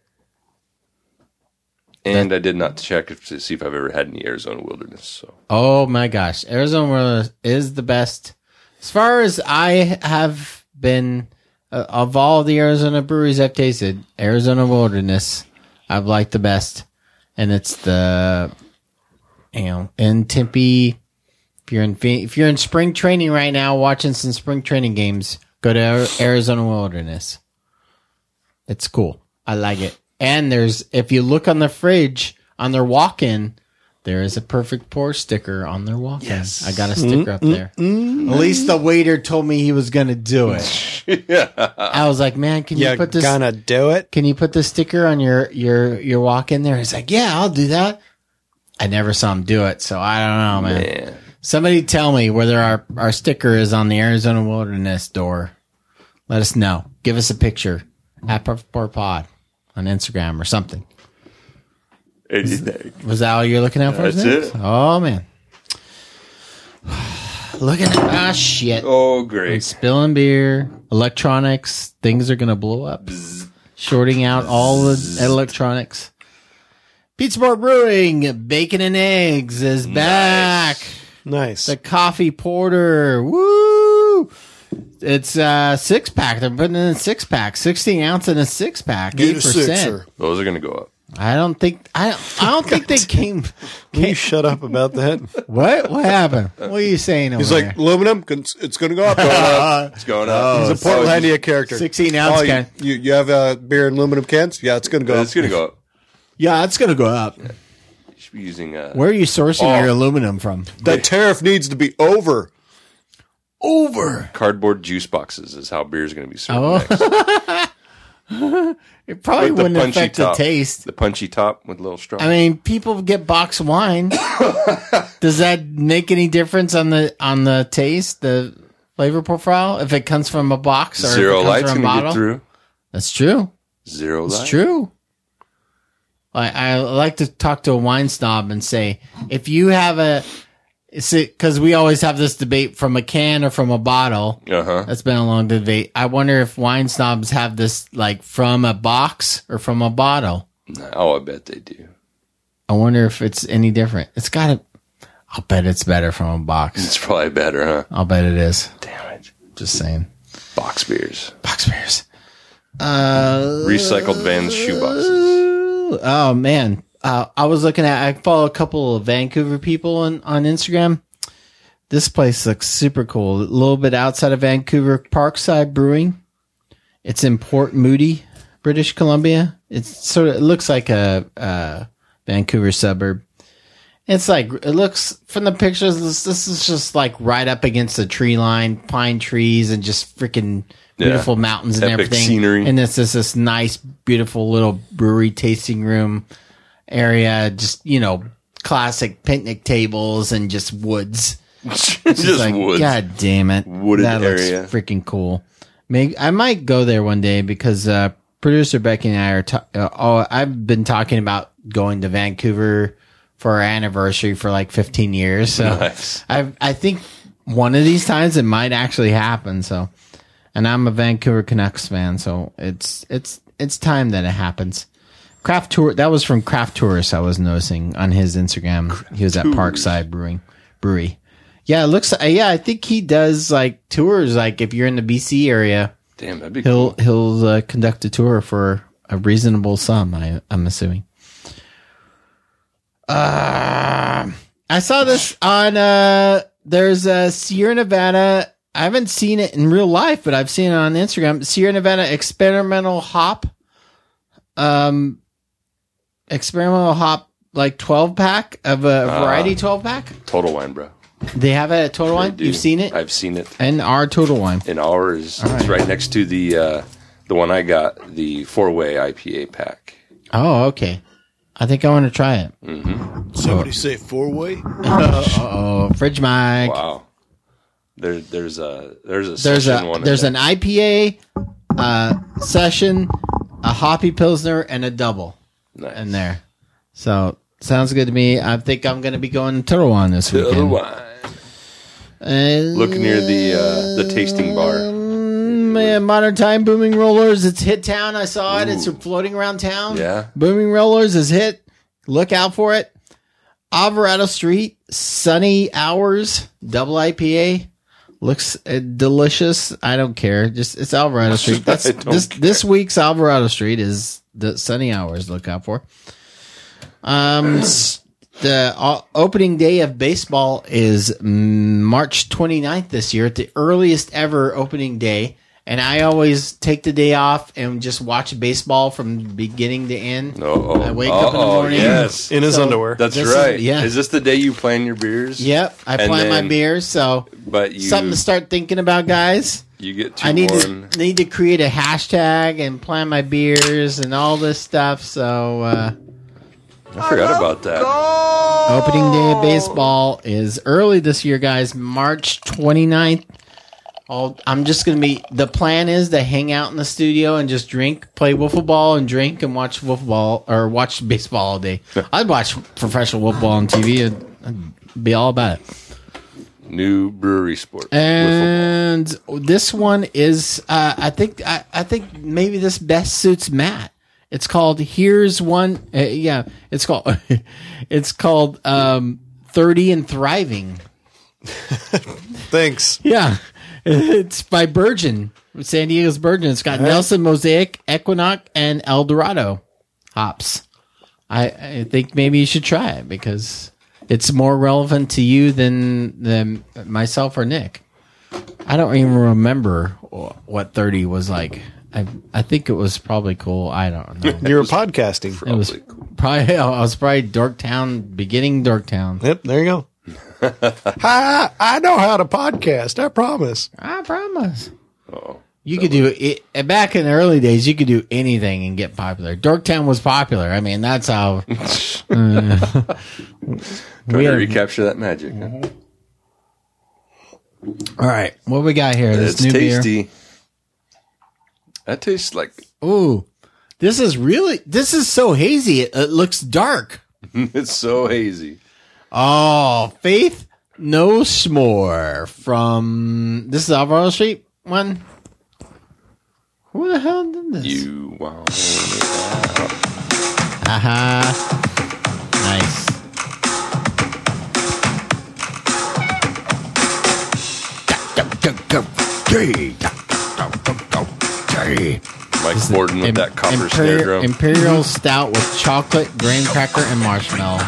And I did not check if, to see if I've ever had any Arizona Wilderness. So Oh my gosh, Arizona Wilderness is the best. As far as I have been, uh, of all the Arizona breweries I've tasted, Arizona Wilderness I've liked the best, and it's the you know in Tempe. If you're in Phe- if you're in spring training right now, watching some spring training games, go to Ar- Arizona Wilderness. It's cool. I like it. And there's, if you look on the fridge on their walk-in, there is a perfect pour sticker on their walk-in. Yes. I got a sticker up there. At least the waiter told me he was going to do it. yeah. I was like, man, can you You put this, gonna do it? can you put the sticker on your, your, your walk-in there? He's like, yeah, I'll do that. I never saw him do it. So I don't know, man. Man. Somebody tell me whether our, our sticker is on the Arizona Wilderness door. Let us know. Give us a picture at Perfect Pour Pod on Instagram or something. Anything. Was that all you're looking out for? That's Nick? it. Oh man. Looking at ah shit. Oh, I'm great. spilling beer. Electronics. Things are gonna blow up. Shorting out all the electronics. Pizza Bar Brewing, Bacon and Eggs is back. Nice. The coffee porter. Woo! It's a six pack. They're putting it in a six pack. sixteen ounce in a six pack. Get eight a percent. sixer. Those are going to go up. I don't think I don't, I don't think they came. Can you shut up about that? What? What happened? What are you saying over He's there? like, aluminum, it's going to go up. It's going up. He's a Portlandia character. sixteen ounce Oh, you, can. you, you have uh, beer in aluminum cans? Yeah, it's going to go It's up. going to go up. Yeah, it's gonna go up. You should be using. Uh, Where are you sourcing Oh. your aluminum from? That tariff needs to be over. Over. Cardboard juice boxes is how beer is going to be served Oh. next. It probably With the wouldn't punchy affect top. the taste. The punchy top with a little straw. I mean, people get box wine. Does that make any difference on the on the taste, the flavor profile, if it comes from a box or Zero if it comes light's from a going to bottle? get through. That's true. Zero It's light. true. I, I like to talk to a wine snob and say, if you have a, because we always have this debate from a can or from a bottle. Uh huh. That's been a long debate. I wonder if wine snobs have this like from a box or from a bottle. Oh, I bet they do. I wonder if it's any different. It's got to, I'll bet it's better from a box. It's probably better, huh? I'll bet it is. Damn it. Just saying. Box beers. Box beers. Uh, Recycled Vans shoeboxes. Oh man, uh, I was looking at. I follow a couple of Vancouver people on on Instagram. This place looks super cool. A little bit outside of Vancouver, Parkside Brewing. It's in Port Moody, British Columbia. It's sort of. It looks like a, a Vancouver suburb. It's like it looks from the pictures. This, this is just like right up against the tree line, pine trees, and just freaking beautiful Yeah. mountains and Epic everything. scenery. And this is this nice, beautiful little brewery tasting room area. Just you know, classic picnic tables and just woods. It's Just like, woods. God damn it, Wooded that looks area. freaking cool. Maybe I might go there one day because uh, producer Becky and I are. Ta- uh, oh, I've been talking about going to Vancouver for our anniversary for like fifteen years. So Nice. I I think one of these times it might actually happen. So, and I'm a Vancouver Canucks fan, so it's it's it's time that it happens. Craft Tour. That was from Craft Tourist. I was noticing on his Instagram. He was at Parkside Brewing Brewery. Yeah, it looks. Uh, yeah, I think he does like tours. Like if you're in the B C area, Damn, that'd be he'll cool. he'll uh, conduct a tour for a reasonable sum. I, I'm assuming. Uh, I saw this on. Uh, there's a Sierra Nevada. I haven't seen it in real life, but I've seen it on Instagram. Sierra Nevada experimental hop. Um, experimental hop like twelve pack of a Ah. variety twelve pack. Total Wine, bro. They have it at Total Wine. They do. You've seen it, I've seen it. and our Total Wine. And ours All is right. right next to the uh, the one I got, the four way I P A pack. Oh, okay. I think I want to try it. Mm-hmm. Somebody say four way. Uh oh, fridge mic. Wow. There, there's a there's a There's session a one. there's in an I P A uh, session, a hoppy pilsner, and a double Nice. in there. So sounds good to me. I think I'm going to be going to Total Wine this Total weekend. Wine. Uh, Look near the uh, the tasting bar. Um, yeah, Modern Time Booming Rollers. It's hit town. I saw it. It's Ooh. floating around town. Yeah. Booming Rollers is hit. Look out for it. Alvarado Street, Sunny Hours, double I P A. Looks uh, delicious. I don't care. Just it's Alvarado Street. That's I don't this care. this week's Alvarado Street is the Sunny Hours. Look out for. Um, s- the uh, opening day of baseball is mm, March twenty-ninth this year, the earliest ever opening day. And I always take the day off and just watch baseball from beginning to end. Oh, I wake up in the uh-oh, morning. Yes. In his So, underwear. That's This is- right. yeah. Is this the day you plan your beers? Yep, I And plan my then- beers, so But you something to start thinking about, guys. you get two I need one. to need to create a hashtag and plan my beers and all this stuff. So uh, I forgot about that. opening day of baseball is early this year, guys. March twenty-ninth. I'll, I'm just gonna be. The plan is to hang out in the studio and just drink, play wiffle ball, and drink and watch wiffle ball or watch baseball all day. I'd watch professional wiffle ball on T V and I'd be all about it. New brewery sport. And this one is, uh, I think, I, I think maybe this best suits Matt. It's called Here's One. Uh, yeah, it's called. It's called um, Thirty and Thriving. Thanks. Yeah, it's by Virgin, San Diego's Virgin. It's got Nelson, Mosaic, Equinox, and El Dorado hops. I, I think maybe you should try it because it's more relevant to you than than myself or Nick. I don't even remember what thirty was like. I I think it was probably cool. I don't know. You were podcasting. It was probably I was probably Dorktown, beginning Dorktown. Yep, there you go. I, I know how to podcast. I promise. I promise. Oh, You could do it back in the early days. You could do anything and get popular. Dorktown was popular. I mean, that's how. uh, trying we to have- recapture that magic. Huh? all right, what we got here? This It's new tasty. beer. That tastes like Ooh, this is really. This is so hazy. It, it looks dark. it's so hazy. Oh, Faith No S'more from this is Alvarado Street one. Who the hell did this? You wow. Aha. Nice. Mike Borden with that copper snare Imperial, drum. Imperial Stout with chocolate, graham cracker, and marshmallow.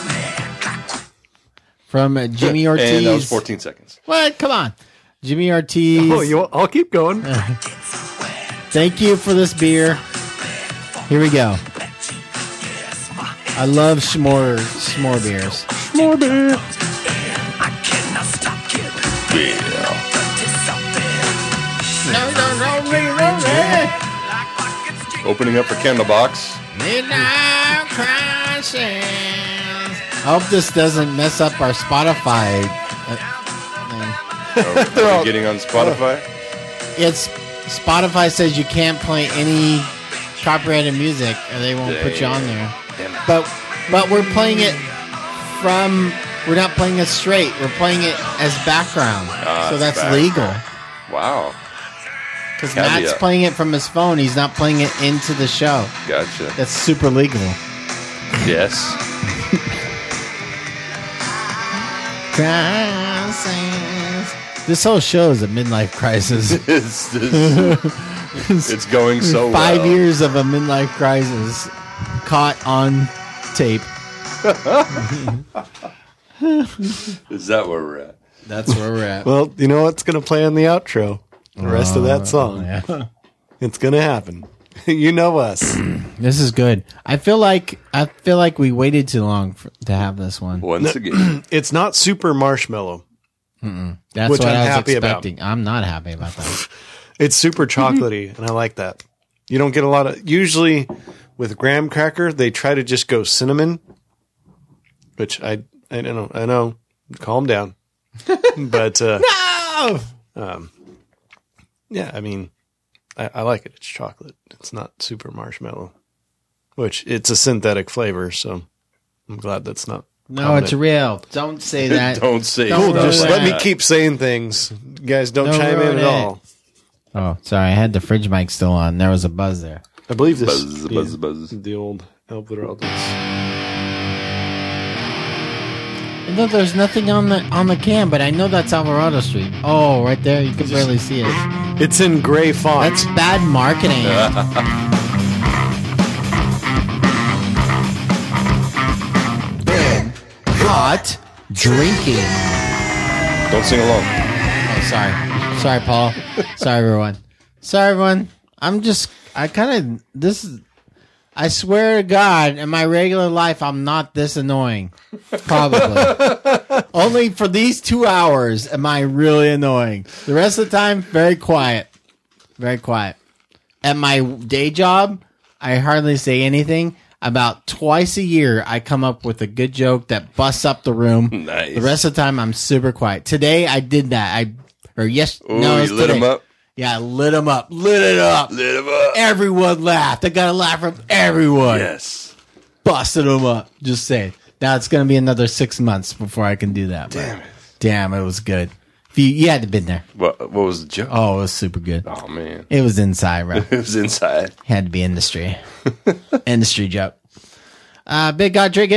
From uh, Jimmy Ortiz. And that was fourteen seconds. What? Come on. Jimmy Ortiz. Oh, you, I'll keep going. Thank you for this beer. Here we go. I love s'more, s'more beers. More beer. Opening up for Candlebox. Midnight crashes. I hope this doesn't mess up our Spotify. uh, thing. Are we getting on Spotify? It's Spotify says you can't play any copyrighted music, or they won't put you on there. But but we're playing it from. We're not playing it straight. We're playing it as background, Ah, so it's that's background. legal. Wow. Because Caveat. Matt's playing it from his phone. He's not playing it into the show. Gotcha. That's super legal. Yes. Crisis. This whole show is a midlife crisis. it's, it's, it's going so Five well. years of a midlife crisis caught on tape. Is that where we're at? That's where we're at. Well, you know what's going to play on the outro? The rest of Oh, that song. yeah. It's going to happen. You know us. This is good. I feel like I feel like we waited too long for, to have this one. Once again, it's not super marshmallow. Mm-mm. That's Which what I'm I was happy about. expecting. I'm not happy about that. It's super chocolatey, and I like that. You don't get a lot of. Usually, with graham cracker, they try to just go cinnamon, which I I don't know. I know. Calm down. But uh, no. Um, yeah, I mean, I, I like it. It's chocolate. It's not super marshmallow, which it's a synthetic flavor. So I'm glad that's not. No, prominent. it's real. Don't say that. Don't say Don't Cool, ruin just it. let me keep saying things. You guys don't Don't chime in ruin at it. all. Oh, sorry. I had the fridge mic still on. There was a buzz there. I believe this Buzz, is buzz, buzz. the old Elvis. I know there's nothing on the on the can, but I know that's Alvarado Street. Oh, right there. You can barely see it. It's in gray font. That's bad marketing. Hot drinking. Don't sing along. Oh, sorry. Sorry, Paul. Sorry, everyone. Sorry, everyone. I'm just, I kind of, this is, I swear to God, in my regular life, I'm not this annoying. Probably. Only for these two hours am I really annoying. The rest of the time, very quiet. Very quiet. At my day job, I hardly say anything. About twice a year, I come up with a good joke that busts up the room. Nice. The rest of the time, I'm super quiet. Today, I did that. I or yes, Ooh, no, you it's lit today. him up? Yeah, I lit him up. Lit it up. Lit him up. Everyone laughed. I got a laugh from everyone. Yes. Busted them up. Just saying. Now it's going to be another six months before I can do that. Damn but it. Damn, it was good. If you, you had to been there. What, what was the joke? Oh, it was super good. Oh, man. It was inside, bro. It was inside. Had to be industry. Industry joke. Uh, Big God Drinking.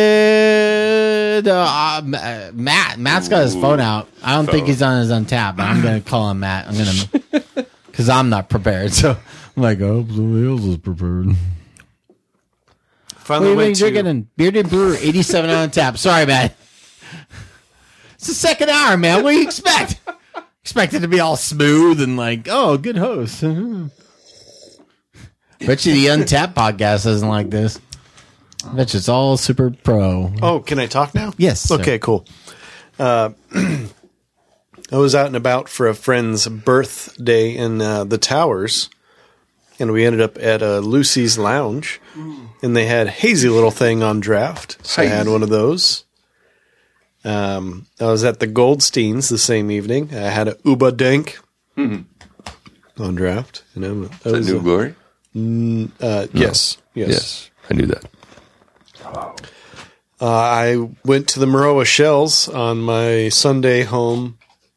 Uh, uh, Matt. Matt's got his Ooh. phone out. I don't think Phone. he's on his untap, but I'm going to call him Matt. I'm going to, because I'm not prepared. So I'm like, oh, Blue Hills is prepared. Finally What are you went to- drinking? In Bearded Brewer, eighty-seven on tap. Sorry, man. It's the second hour, man. What do you expect? Expect it to be all smooth and like, oh, good host. Bet you the Untapped podcast doesn't like this. Bet you it's all super pro. Oh, can I talk now? Yes, sir. Okay, cool. Uh, I was out and about for a friend's birthday in uh, the Towers, and we ended up at uh, Lucy's Lounge, and they had hazy little thing on draft. So I had one of those. Um, I was at the Goldsteins the same evening. I had a Uba Dank Mm-hmm. on draft. You know, that Is that was New a- Glory? Mm, uh, yes, yes, Yes. I knew that. Uh, I went to the Maroa Shells on my Sunday home.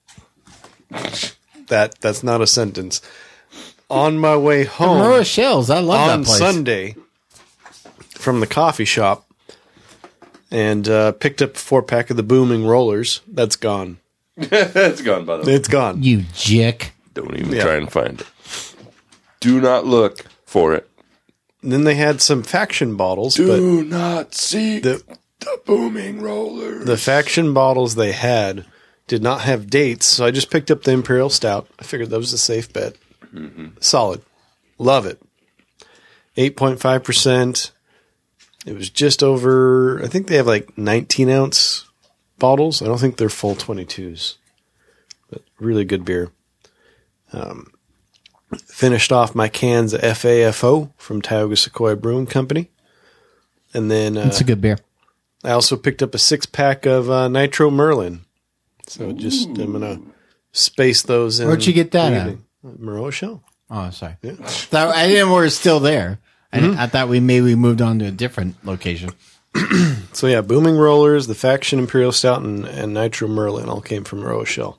That that's not a sentence. On my way home, Aurora Shells. I love on that place. Sunday from the coffee shop, and uh, picked up a four pack of the Booming Rollers. That's gone. It's gone, by the way. It's gone. You jick. Don't even Yeah. try and find it. Do not look for it. And then they had some faction bottles, Do not seek the the booming roller. but the faction bottles they had did not have dates, so I just picked up the Imperial Stout. I figured that was a safe bet. Mm-hmm. Solid. Love it. eight point five percent. It was just over, I think they have like nineteen ounce bottles. I don't think they're full twenty-twos. But really good beer. Um, finished off my cans of F A F O from Tioga Sequoia Brewing Company. And then uh, It's a good beer. I also picked up a six pack of uh, Nitro Merlin. So just, I'm going to space those in. Where'd you get that the at? evening. Rochelle. Oh, sorry. Yeah. That, I didn't know we were still there. I, Mhm. I thought we maybe we moved on to a different location. So yeah, Booming Rollers, the Faction Imperial Stout, and, and Nitro Merlin all came from Rochelle.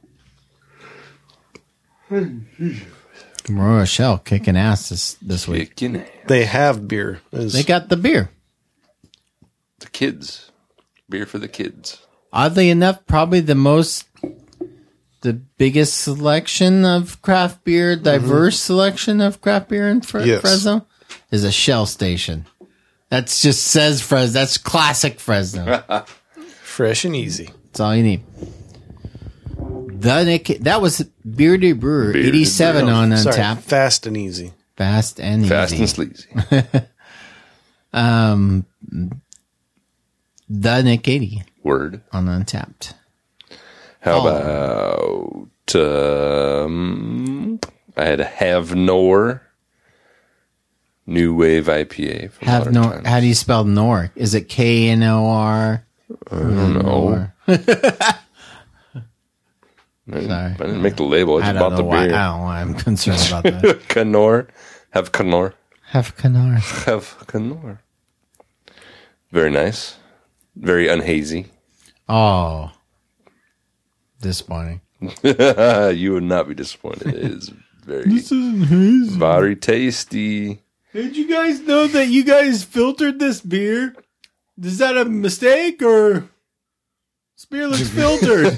Rochelle kicking ass this, this week. Kicking ass. They have beer. As- They got the beer. The kids. Beer for the kids. Oddly enough, probably the most, the biggest selection of craft beer, diverse selection of craft beer in Fre- Yes. Fresno is a Shell station. That's just says Fresno. That's classic Fresno. Fresh and easy. That's all you need. The Nick, that was Bearded Brewer Bearded eighty-seven Brewer. on Sorry, Untapped. fast and easy. Fast and Fast easy. and sleazy. um, the Nick eighty Word. on Untapped. How Oh. about um, I had a Have Nor New Wave I P A. from Have Modern no. Times. How do you spell Nor? Is it K N O R? I don't know. I didn't, Sorry. I didn't make the label. I I just don't bought know the why. beer. I don't know why I'm concerned about that. Canor. Have Canor. Have Canar. Have Canor. Very nice. Very unhazy. Oh, disappointing. You would not be disappointed. It is very, isn't hazy. very tasty. Did you guys know that you guys filtered this beer? Is that a mistake or this beer looks filtered?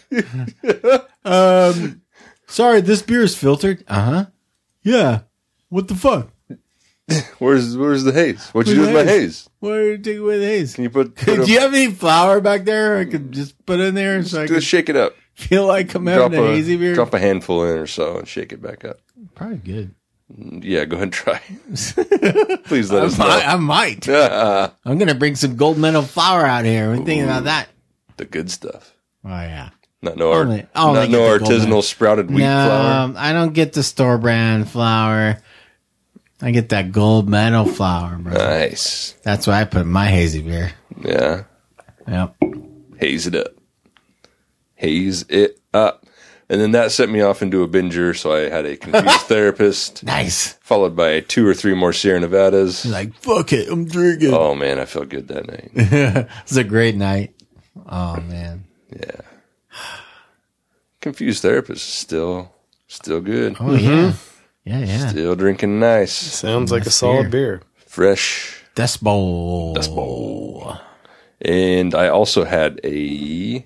um, sorry, this beer is filtered. Uh huh. Yeah. What the fuck? Where's Where's the haze? What'd you do Where's with the my haze? haze? Why are you taking away the haze? Can you put? put Do a- you have any flour back there I could just put in there so I just can shake it up. feel like I'm Drop having a a, hazy beer? drop a handful in or so and shake it back up. Probably good. Yeah, go ahead and try. Please let I us know. might. I might. the I'm going to bring some gold medal flour out here. What do you think about that? good stuff. Oh, yeah. Not no, art, Only- only not get no the gold artisanal medal. sprouted wheat no, flour. I don't get the store brand flour. I get that gold medal flour, bro. Nice. That's what I put in my hazy beer. Yeah. Yep. Haze it up. Haze it up. And then that set me off into a binger, so I had a confused therapist. Nice. Followed by two or three more Sierra Nevadas. Like, fuck it, I'm drinking. Oh, man, I felt good that night. It was a great night. Oh, man. Yeah. Confused therapist is still, still good. Oh, yeah. Yeah, yeah. Still drinking nice. Sounds like a Nice solid beer. Fresh. Dust Bowl. Dust Bowl. And I also had a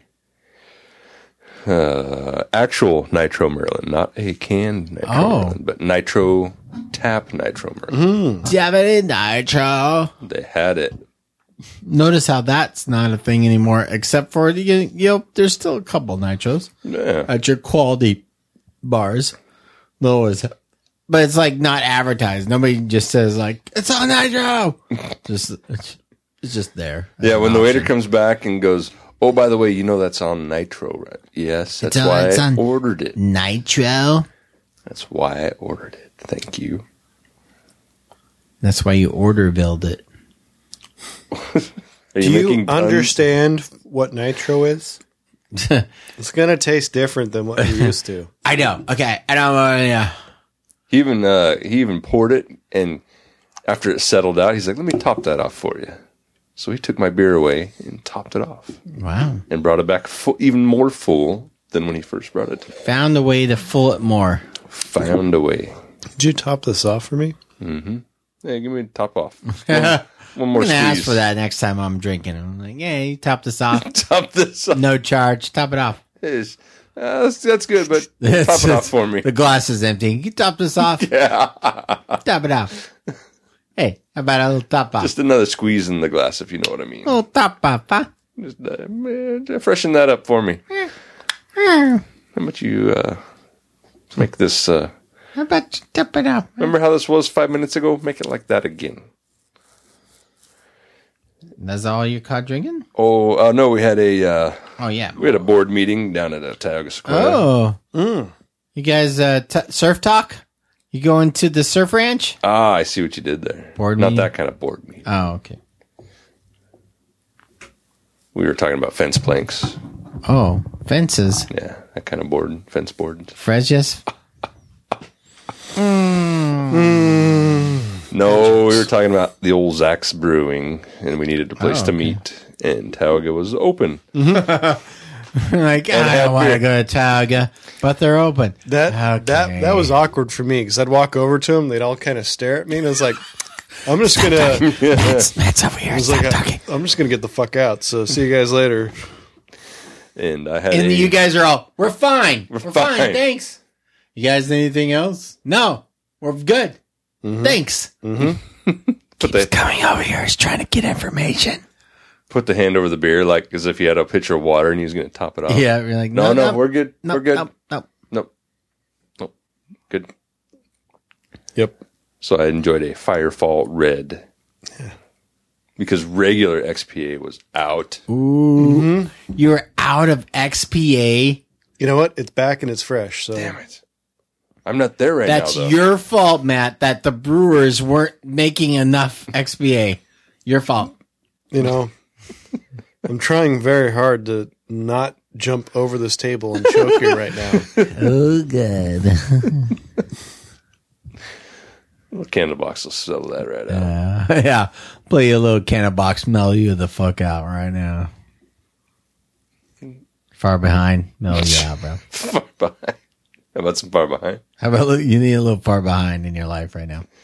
uh, actual Nitro Merlin, not a canned Nitro Oh. Merlin, but Nitro Tap Nitro Merlin. Damn it, Nitro. They had it. Notice how that's not a thing anymore, except for, you you know, there's still a couple Nitros Yeah. at your quality bars. No, it's, but it's like not advertised. Nobody just says like, it's on Nitro. just, it's, it's just there. Yeah, As when an the waiter option. comes back and goes, oh, by the way, you know that's on Nitro, right? Yes, that's It's on- why it's I on ordered it. Nitro. That's why I ordered it. Thank you. That's why you order build it. Are Do you making puns? understand what nitro is? It's going to taste different than what you're used to. I know. Okay. I don't know. Yeah. He even uh, he even poured it, and after it settled out, he's like, "Let me top that off for you." So he took my beer away and topped it off, Wow. and brought it back full, even more full than when he first brought it. Found a way to full it more. Found a way. Did you top this off for me? Mm-hmm. Yeah, give me a top off. One, one more I'm gonna squeeze. ask for that next time I'm drinking. I'm like, yeah, you top this off. Top this off. No charge. Top it off. Is, uh, that's, that's good, but top it off for me. The glass is empty. You top this off. Yeah. Top it off. Hey, how about a little top off? Just another squeeze in the glass, if you know what I mean. a little top off, huh? Just uh, man, freshen that up for me. How about you uh, make this... Uh, How about you top it off? remember how this was five minutes ago? Make it like that again. That's all you caught drinking? Oh, uh, no, we had a... Uh, Oh, yeah. we had a board meeting down at uh, Tioga Square. Oh. You guys uh, t- surf talk? You going to the surf ranch? Ah, I see what you did there. Board Not meeting? that kind of board meeting. Oh, okay. We were talking about fence planks. Oh, fences. Yeah, that kind of board, fence board. Fredges. No, we were talking about the old Zach's Brewing, and we needed a place Oh, to okay. meet, and Tauga was open. Like, And I have don't want to beer. go to Tauga, but they're open. That Okay. that that was awkward for me because I'd walk over to them, they'd all kind of stare at me, and I was like, "I'm just gonna." Matt's, Matt's over here. I was Stop like, talking. I, I'm just gonna get the fuck out. So see you guys later. And I had And a, you guys are all, we're fine. We're We're, fine. fine. Thanks. You guys need anything else? No, we're good. Thanks. Mm-hmm. put the Coming over here is trying to get information. put the hand over the beer like as if he had a pitcher of water and he was going to top it off. Yeah, we're like, no, no, no, no, we're good. no, we're good. no, no. Nope. Nope. Good. Yep. So I enjoyed a Firefall Red. Because regular X P A was out. Ooh, you're out of X P A. You know what? It's back and it's fresh. So Damn it. I'm not there right That's now, though. your fault, Matt, that the brewers weren't making enough X P A. Your fault. you know, I'm trying very hard to not jump over this table and choke you right now. Oh, good. Well, Candle Box will settle that right out. Uh, yeah, play a little can of box, mellow you the fuck out right now. Far behind, mellow you out, bro. Far behind. How about some far behind? How about a little- you need a little far behind in your life right now?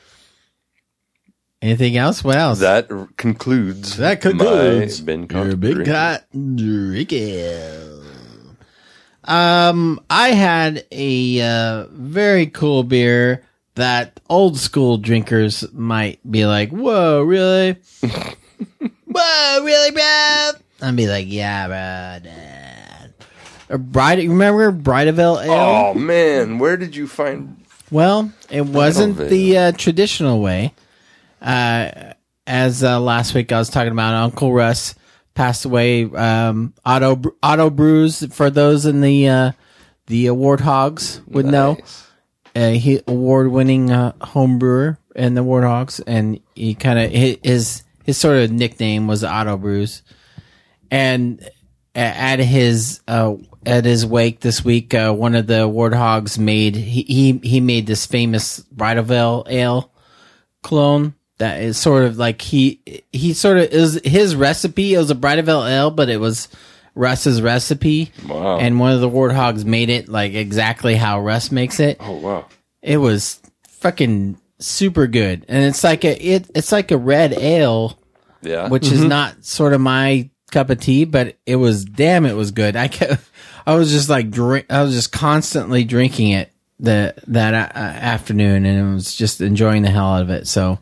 Anything else? What else? That r- concludes. That concludes my Ben your big drinking. cat drinking. Um, I had a uh, very cool beer that old school drinkers might be like, "Whoa, really? Whoa, really, bro?" I'd be like, "Yeah, bro." A Bride, remember Brideville Ale? Oh man, where did you find? Well, it wasn't Brideville. the uh, traditional way. Uh, as uh, last week I was talking about, Uncle Russ passed away. Um, Auto Auto Brews, for those in the uh, the award hogs would know. Uh, he award winning uh, home brewer in the Warthogs, and he kind of his his sort of nickname was Auto Brews. And at his uh, at his wake this week, uh, one of the Warthogs made he he, he made this famous Brideville Ale clone that is sort of like he he sort of is his recipe. It was a Brideville Ale, but it was Russ's recipe. Wow. And one of the Warthogs made it like exactly how Russ makes it. Oh wow. It was fucking super good. And it's like a it it's like a red ale, Yeah. which is not sort of my cup of tea, but it was damn it was good. I kept, I was just like drink I was just constantly drinking it the that uh, afternoon, and it was just enjoying the hell out of it. So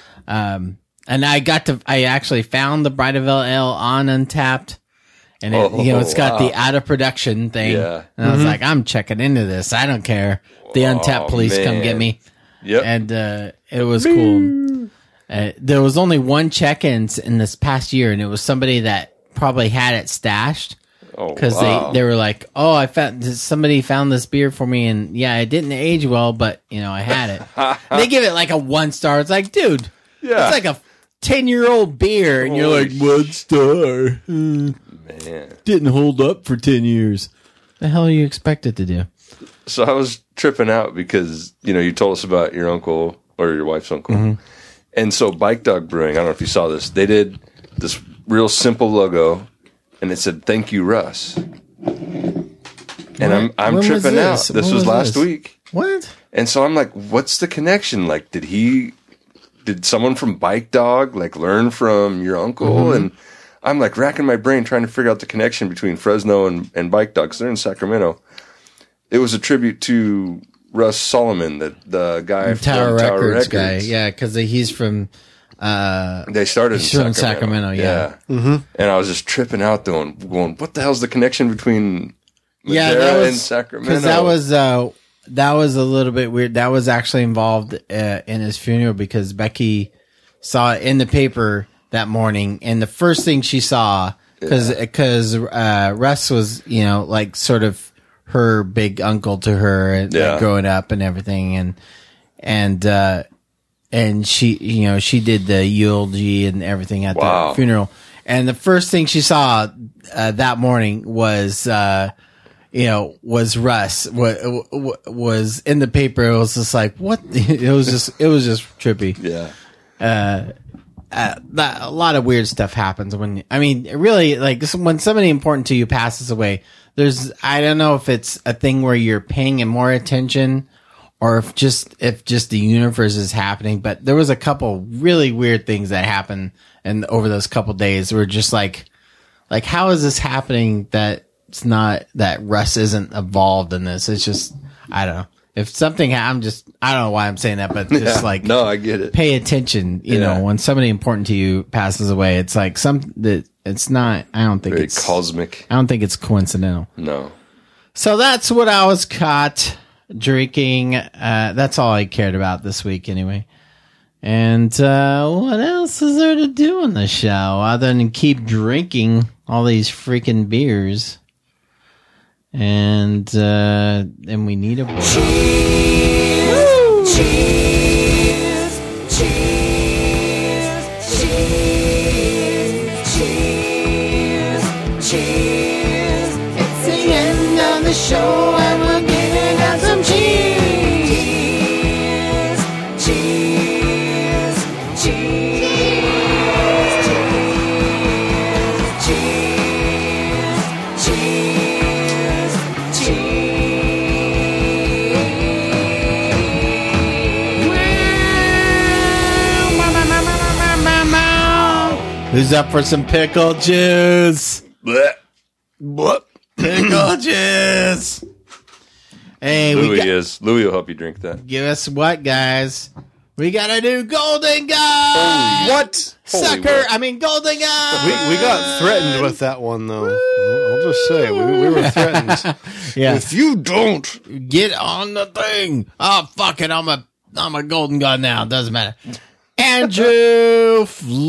um and I got to I actually found the Brideville Ale on Untapped. And it, Oh, you know, it's got wow. the out of production thing. Yeah. And I was like, I'm checking into this. I don't care. The Untapped Oh, police come man. get me. Yep. And uh, it was cool. Uh, there was only one check-in in this past year, and it was somebody that probably had it stashed. Oh, Because wow. they, they were like, oh, I found somebody found this beer for me, and yeah, it didn't age well, but you know, I had it. They give it like a one star. It's like, dude, Yeah. it's like a ten year old beer, and you're Holy like, one star. Hmm. Man. Didn't hold up for ten years. The hell you expect it to do? So I was tripping out because, you know, you told us about your uncle or your wife's uncle. Mm-hmm. And so Bike Dog Brewing, I don't know if you saw this, they did this real simple logo and it said, "Thank you, Russ." And I'm I'm When was tripping out. this? This When was was last this? week. What? And so I'm like, what's the connection? Like, did he, did someone from Bike Dog like learn from your uncle? Mm-hmm. And I'm like racking my brain trying to figure out the connection between Fresno and, and Bike Dog because they're in Sacramento. It was a tribute to Russ Solomon, the the guy Tower, from Tower Records, Records. guy. Yeah, because he's from. Uh, They started He's in from Sacramento. Sacramento, yeah. Mm-hmm. And I was just tripping out going, going, what the hell's the connection between yeah, Madera that and was Sacramento? because that was uh, that was a little bit weird. That was actually involved uh, in his funeral because Becky saw it in the paper that morning, and the first thing she saw because because uh, Russ was you know like sort of her big uncle to her uh, Yeah. growing up and everything, and and uh, and she you know she did the eulogy and everything at Wow. the funeral, and the first thing she saw uh, that morning was. Uh, you know, was Russ, what was in the paper. It was just like, what? It was just, it was just trippy. Yeah. Uh, uh, that, a lot of weird stuff happens when, I mean, really, like, when somebody important to you passes away, there's, I don't know if it's a thing where you're paying more attention or if just, if just the universe is happening. But there was a couple really weird things that happened and over those couple days were just like, like, how is this happening that it's not, that Russ isn't involved in this? It's just, I don't know. If something, I'm just, I don't know why I'm saying that, but just Yeah. like, No, I get it. Pay attention, you Yeah. know, when somebody important to you passes away, it's like some, that it's not, I don't think Very it's cosmic. I don't think it's coincidental. No. So that's what I was caught drinking. Uh, that's all I cared about this week anyway. And, uh, what else is there to do on the show other than keep drinking all these freaking beers? And, uh, and we need a break. Cheers, cheers, cheers, cheers, cheers, cheers. It's the end of the show and we're giving out some cheers. Cheers, cheers, cheers, cheers, cheers, Who's up for some pickle juice? Blech. What? Pickle juice. Hey, we Louis got, is. Louis will help you drink that. give us what, guys? We got a new golden guy. What? Sucker. what? I mean, golden guy. We, we got threatened with that one, though. I'll just say, we, we were threatened. Yeah. If you don't, Get on the thing. Oh, fuck it. I'm a, I'm a golden guy now. Doesn't matter. Andrew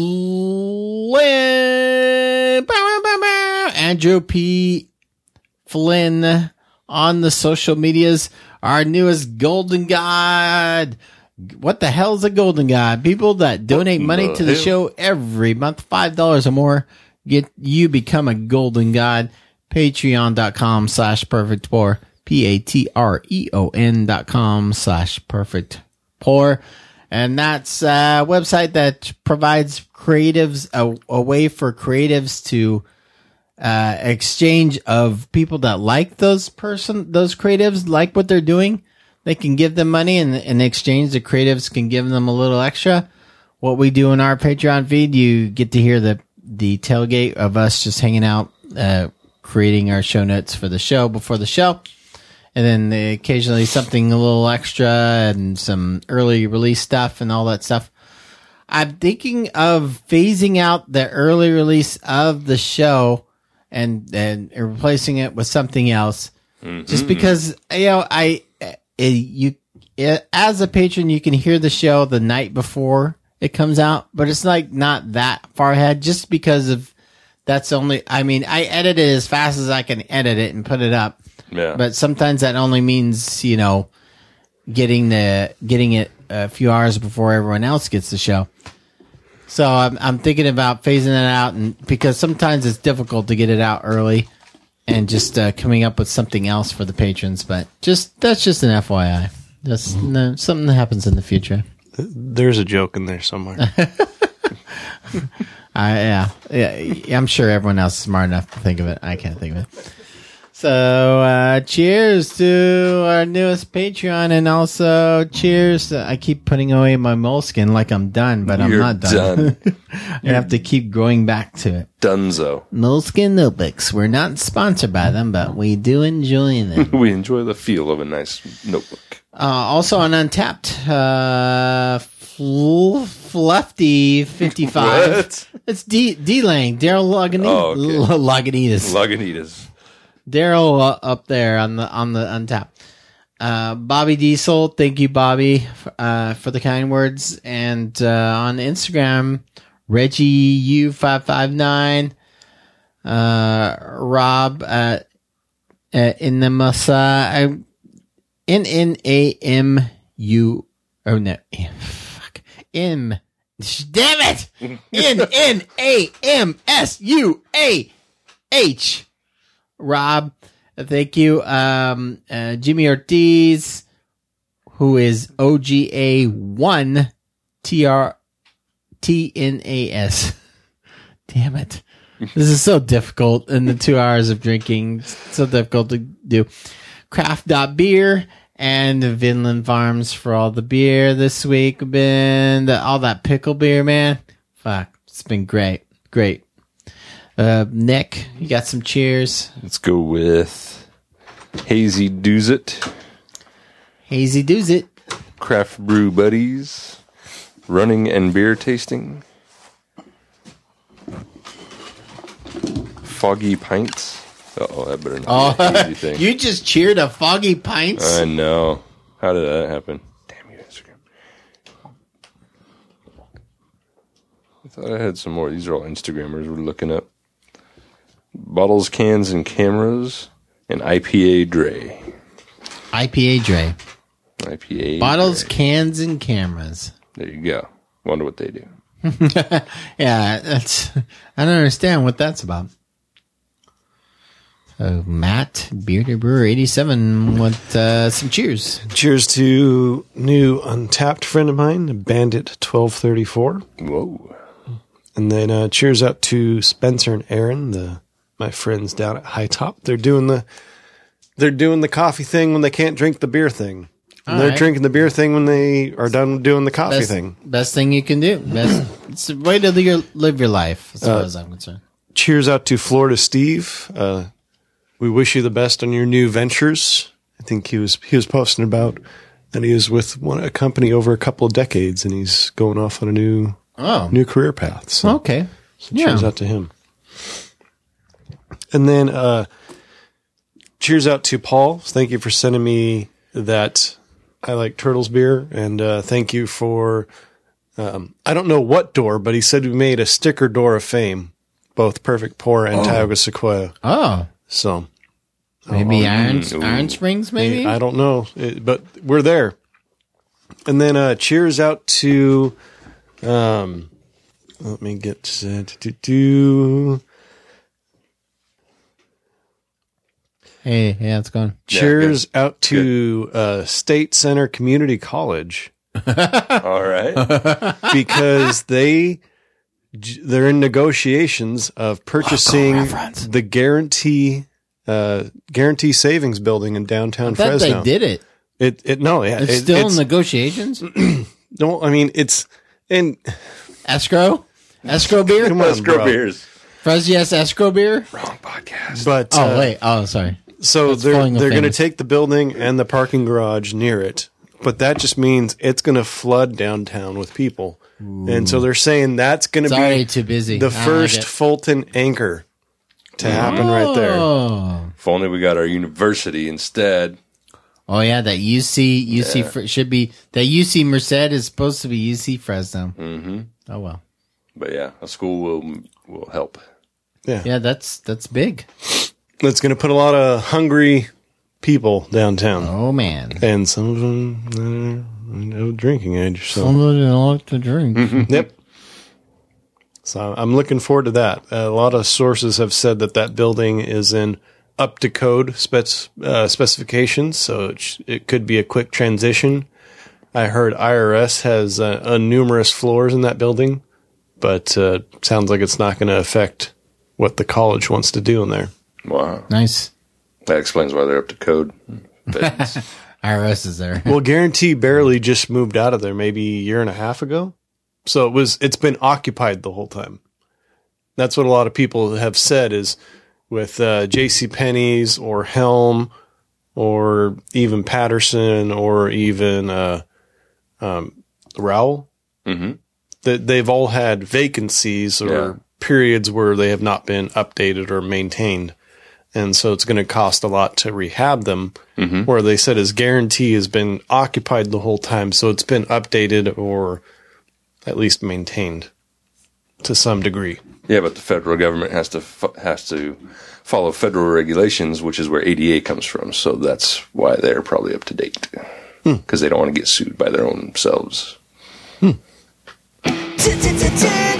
Flynn. Bow, bow, bow, bow. Andrew P. Flynn on the social medias. Our newest golden god. What the hell is a golden god? People that donate money the to the hell? show every month, five dollars or more, get you become a golden god. Patreon.com slash perfect pour. P A T R E O N dot com slash perfect pour. And that's a website that provides creatives a, a way for creatives to uh, exchange of people that like those person, those creatives like what they're doing. They can give them money, and in exchange, the creatives can give them a little extra. What we do in our Patreon feed, you get to hear the the tailgate of us just hanging out, uh, creating our show notes for the show before the show. And then occasionally something a little extra and some early release stuff and all that stuff. I'm thinking of phasing out the early release of the show and, and replacing it with something else. Mm-hmm. Just because, you know, I, it, you, it, as a patron, you can hear the show the night before it comes out, but it's like not that far ahead just because of that's only, I mean, I edit it as fast as I can edit it and put it up. Yeah. But sometimes that only means, you know, getting the getting it a few hours before everyone else gets the show. So I'm I'm thinking about phasing it out, and because sometimes it's difficult to get it out early, and just uh, coming up with something else for the patrons. But just that's just an F Y I. That's no, something that happens in the future. there's a joke in there somewhere. I yeah, yeah, I'm sure everyone else is smart enough to think of it. I can't think of it. So, uh, cheers to our newest Patreon, and also cheers to, I keep putting away my moleskin like I'm done, but I'm You're not done. done. I have to keep going back to it. Dunzo. Moleskin notebooks. We're not sponsored by them, but we do enjoy them. We enjoy the feel of a nice notebook. Uh, also on Untapped, uh, Fl- Fluffy fifty-five. What? It's D, D-Lang, Daryl Lagunitas. Oh, okay. L- Lagunitas. Lagunitas. Daryl uh, up there on the on the Untapped. Uh, Bobby Diesel, thank you, Bobby, f- uh, for the kind words. And uh, on Instagram, Reggie U five five nine, uh, Rob uh, uh, in the Masa, N N A M U. Oh no, fuck M. Damn it! N N A M S U A H. Rob, Thank you. Um, uh, Jimmy Ortiz, who is O G A one T R T N A S. Damn it. This is so difficult in the two hours of drinking. It's so difficult to do. Craft.beer and Vinland Farms for all the beer this week. Been the, all that pickle beer, man. Fuck. It's been great. Great. Uh, Nick, you got some cheers? Let's go with Hazy Doos It. Hazy Doos It. Craft Brew Buddies. Running and beer tasting. Foggy Pints. Uh-oh, that better not be Oh, an easy thing. you just cheered a Foggy Pints? I know. How did that happen? Damn you, Instagram. I thought I had some more. These are all Instagrammers we're looking up. Bottles, cans, and cameras. And I P A Dre. I P A Dre. I P A Bottles, Dre. cans, and cameras. There you go. Wonder what they do. Yeah, that's. I don't understand what that's about. So, Matt, Bearded Brewer eighty-seven, with uh, some cheers. Cheers to new Untapped friend of mine, Bandit twelve thirty-four. Whoa. And then uh, cheers out to Spencer and Aaron, the my friends down at High Top. They're doing the they're doing the coffee thing when they can't drink the beer thing. And All they're right. drinking the beer thing when they are done doing the coffee Best, thing. best thing you can do. Best. It's a way to live your, live your life, as far Uh, as I'm concerned. Cheers out to Florida Steve. Uh, we wish you the best on your new ventures. I think he was he was posting about that he is with one a company over a couple of decades, and he's going off on a new Oh. new career path. So, Okay. so cheers Yeah. out to him. And then uh, cheers out to Paul. Thank you for sending me that I Like Turtles beer, and uh, thank you for um, I don't know what door, but he said we made a sticker door of fame, both Perfect Pour and Oh. Tioga Sequoia. Oh. So Maybe Oh, Iron, mm, Iron Springs, maybe? I don't know, it, but we're there. And then uh, cheers out to, um, let me get uh, to do. Hey, yeah, it's going. Cheers out to uh, State Center Community College. All right. Because they they're in negotiations of purchasing the guarantee uh, guarantee savings building in downtown I bet Fresno. they did it. It it no, yeah, It's it- still it's, in negotiations? No, I mean it's in escrow, escrow beer, Come on, Escrow bro. beers. Fuzz, yes, escrow beer. Wrong podcast. But oh uh, wait, oh sorry. So That's they're Falling of they're going to Famous. take the building and the parking garage near it, but that just means it's going to flood downtown with people, and so they're saying that's going to It's be already too busy. the I don't first like it. Fulton anchor to happen right there. Oh. If only we got our university instead. Oh yeah, that U C U C Yeah. Fre- should be that U C Merced is supposed to be U C Fresno. Mm-hmm. Oh well. But yeah, a school will will help. Yeah, Yeah, that's that's big. That's going to put a lot of hungry people downtown. Oh man, and some of them uh, drinking age. So somebody like to drink. Yep. So I'm looking forward to that. A lot of sources have said that that building is in up to code spec- uh, specifications, so it, sh- it could be a quick transition. I heard I R S has uh, uh, numerous floors in that building, but uh, sounds like it's not going to affect what the college wants to do in there. Wow. Nice. That explains why they're up to code. I R S is there. Well, Guarantee barely just moved out of there maybe a year and a half ago. So it was, it's been occupied the whole time. That's what a lot of people have said is with uh, JCPenney's or Helm or even Patterson or even uh, um, Rowell, Mm-hmm. that they've all had vacancies or Yeah. periods where they have not been updated or maintained. And so it's going to cost a lot to rehab them. Mhm. Where they said his guarantee has been occupied the whole time. So it's been updated or at least maintained to some degree. Yeah, but the federal government has to fo- has to follow federal regulations, which is where A D A comes from. So that's why they're probably up to date because they don't want to get sued by their own selves.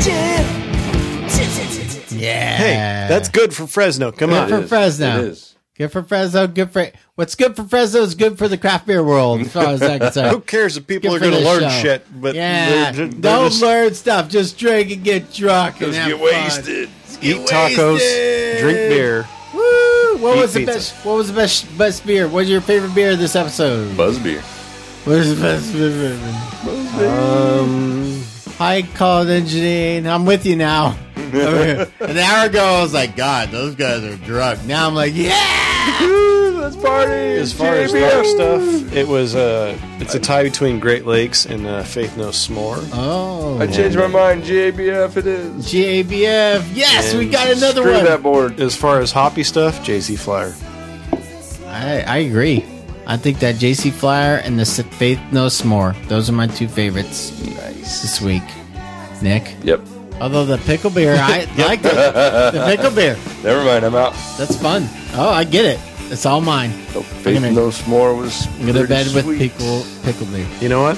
Yeah. Hey, that's good for Fresno. Come Good on. for Fresno. It is. Good for Fresno. Good for what's good for Fresno is good for the craft beer world. As far as I'm concerned. Who cares if people Good are for going to this learn show. shit? But yeah, they're, they're don't just learn stuff. Just drink and get drunk and Just have get fun. wasted. Just eat get tacos, wasted. drink beer. Woo! What Eat was the pizza. best? What was the best best beer? What was your favorite beer this episode? Buzz beer. What is the best beer? Um, High college engineering. I'm with you now. An hour ago, I was like, God, those guys are drunk. Now I'm like, yeah, let's party. as far as that stuff, it was uh, it's a tie between Great Lakes and uh, Faith No S'more. Oh, I changed my mind. G A B F it is. G A B F. Yes, we And got another Screw one. that board. As far as hoppy stuff, J C Flyer. I, I agree. I think that J C Flyer and the S- Faith No S'more. Those are my two favorites Nice. this week. Nick. Yep. Although the pickle beer, I liked it. The pickle beer. Never mind. I'm out. That's fun. Oh, I get it. It's all mine. So Faith gonna- No S'more was. I'm going to pretty bed with sweet. pickle, pickle beer. You know what?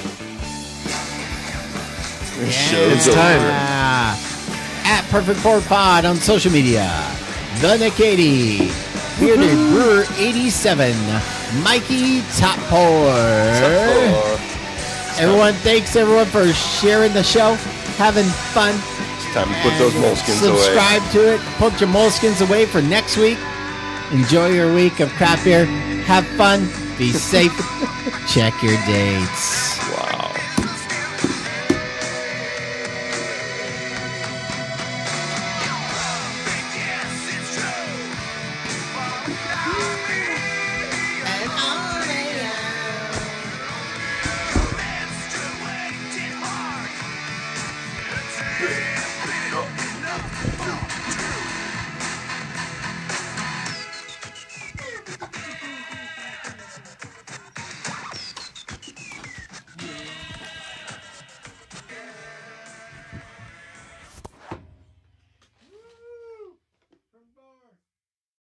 Show's It's over. time. Ah, at Perfect Port Pod on social media. The Nick eighty. Bearded Brewer eighty-seven. Mikey Top Pour. Everyone, thanks everyone for sharing the show, having fun. It's time to put those moleskins away. Subscribe to it. Put your moleskins away for next week. Enjoy your week of craft beer. Have fun. Be safe. Check your dates.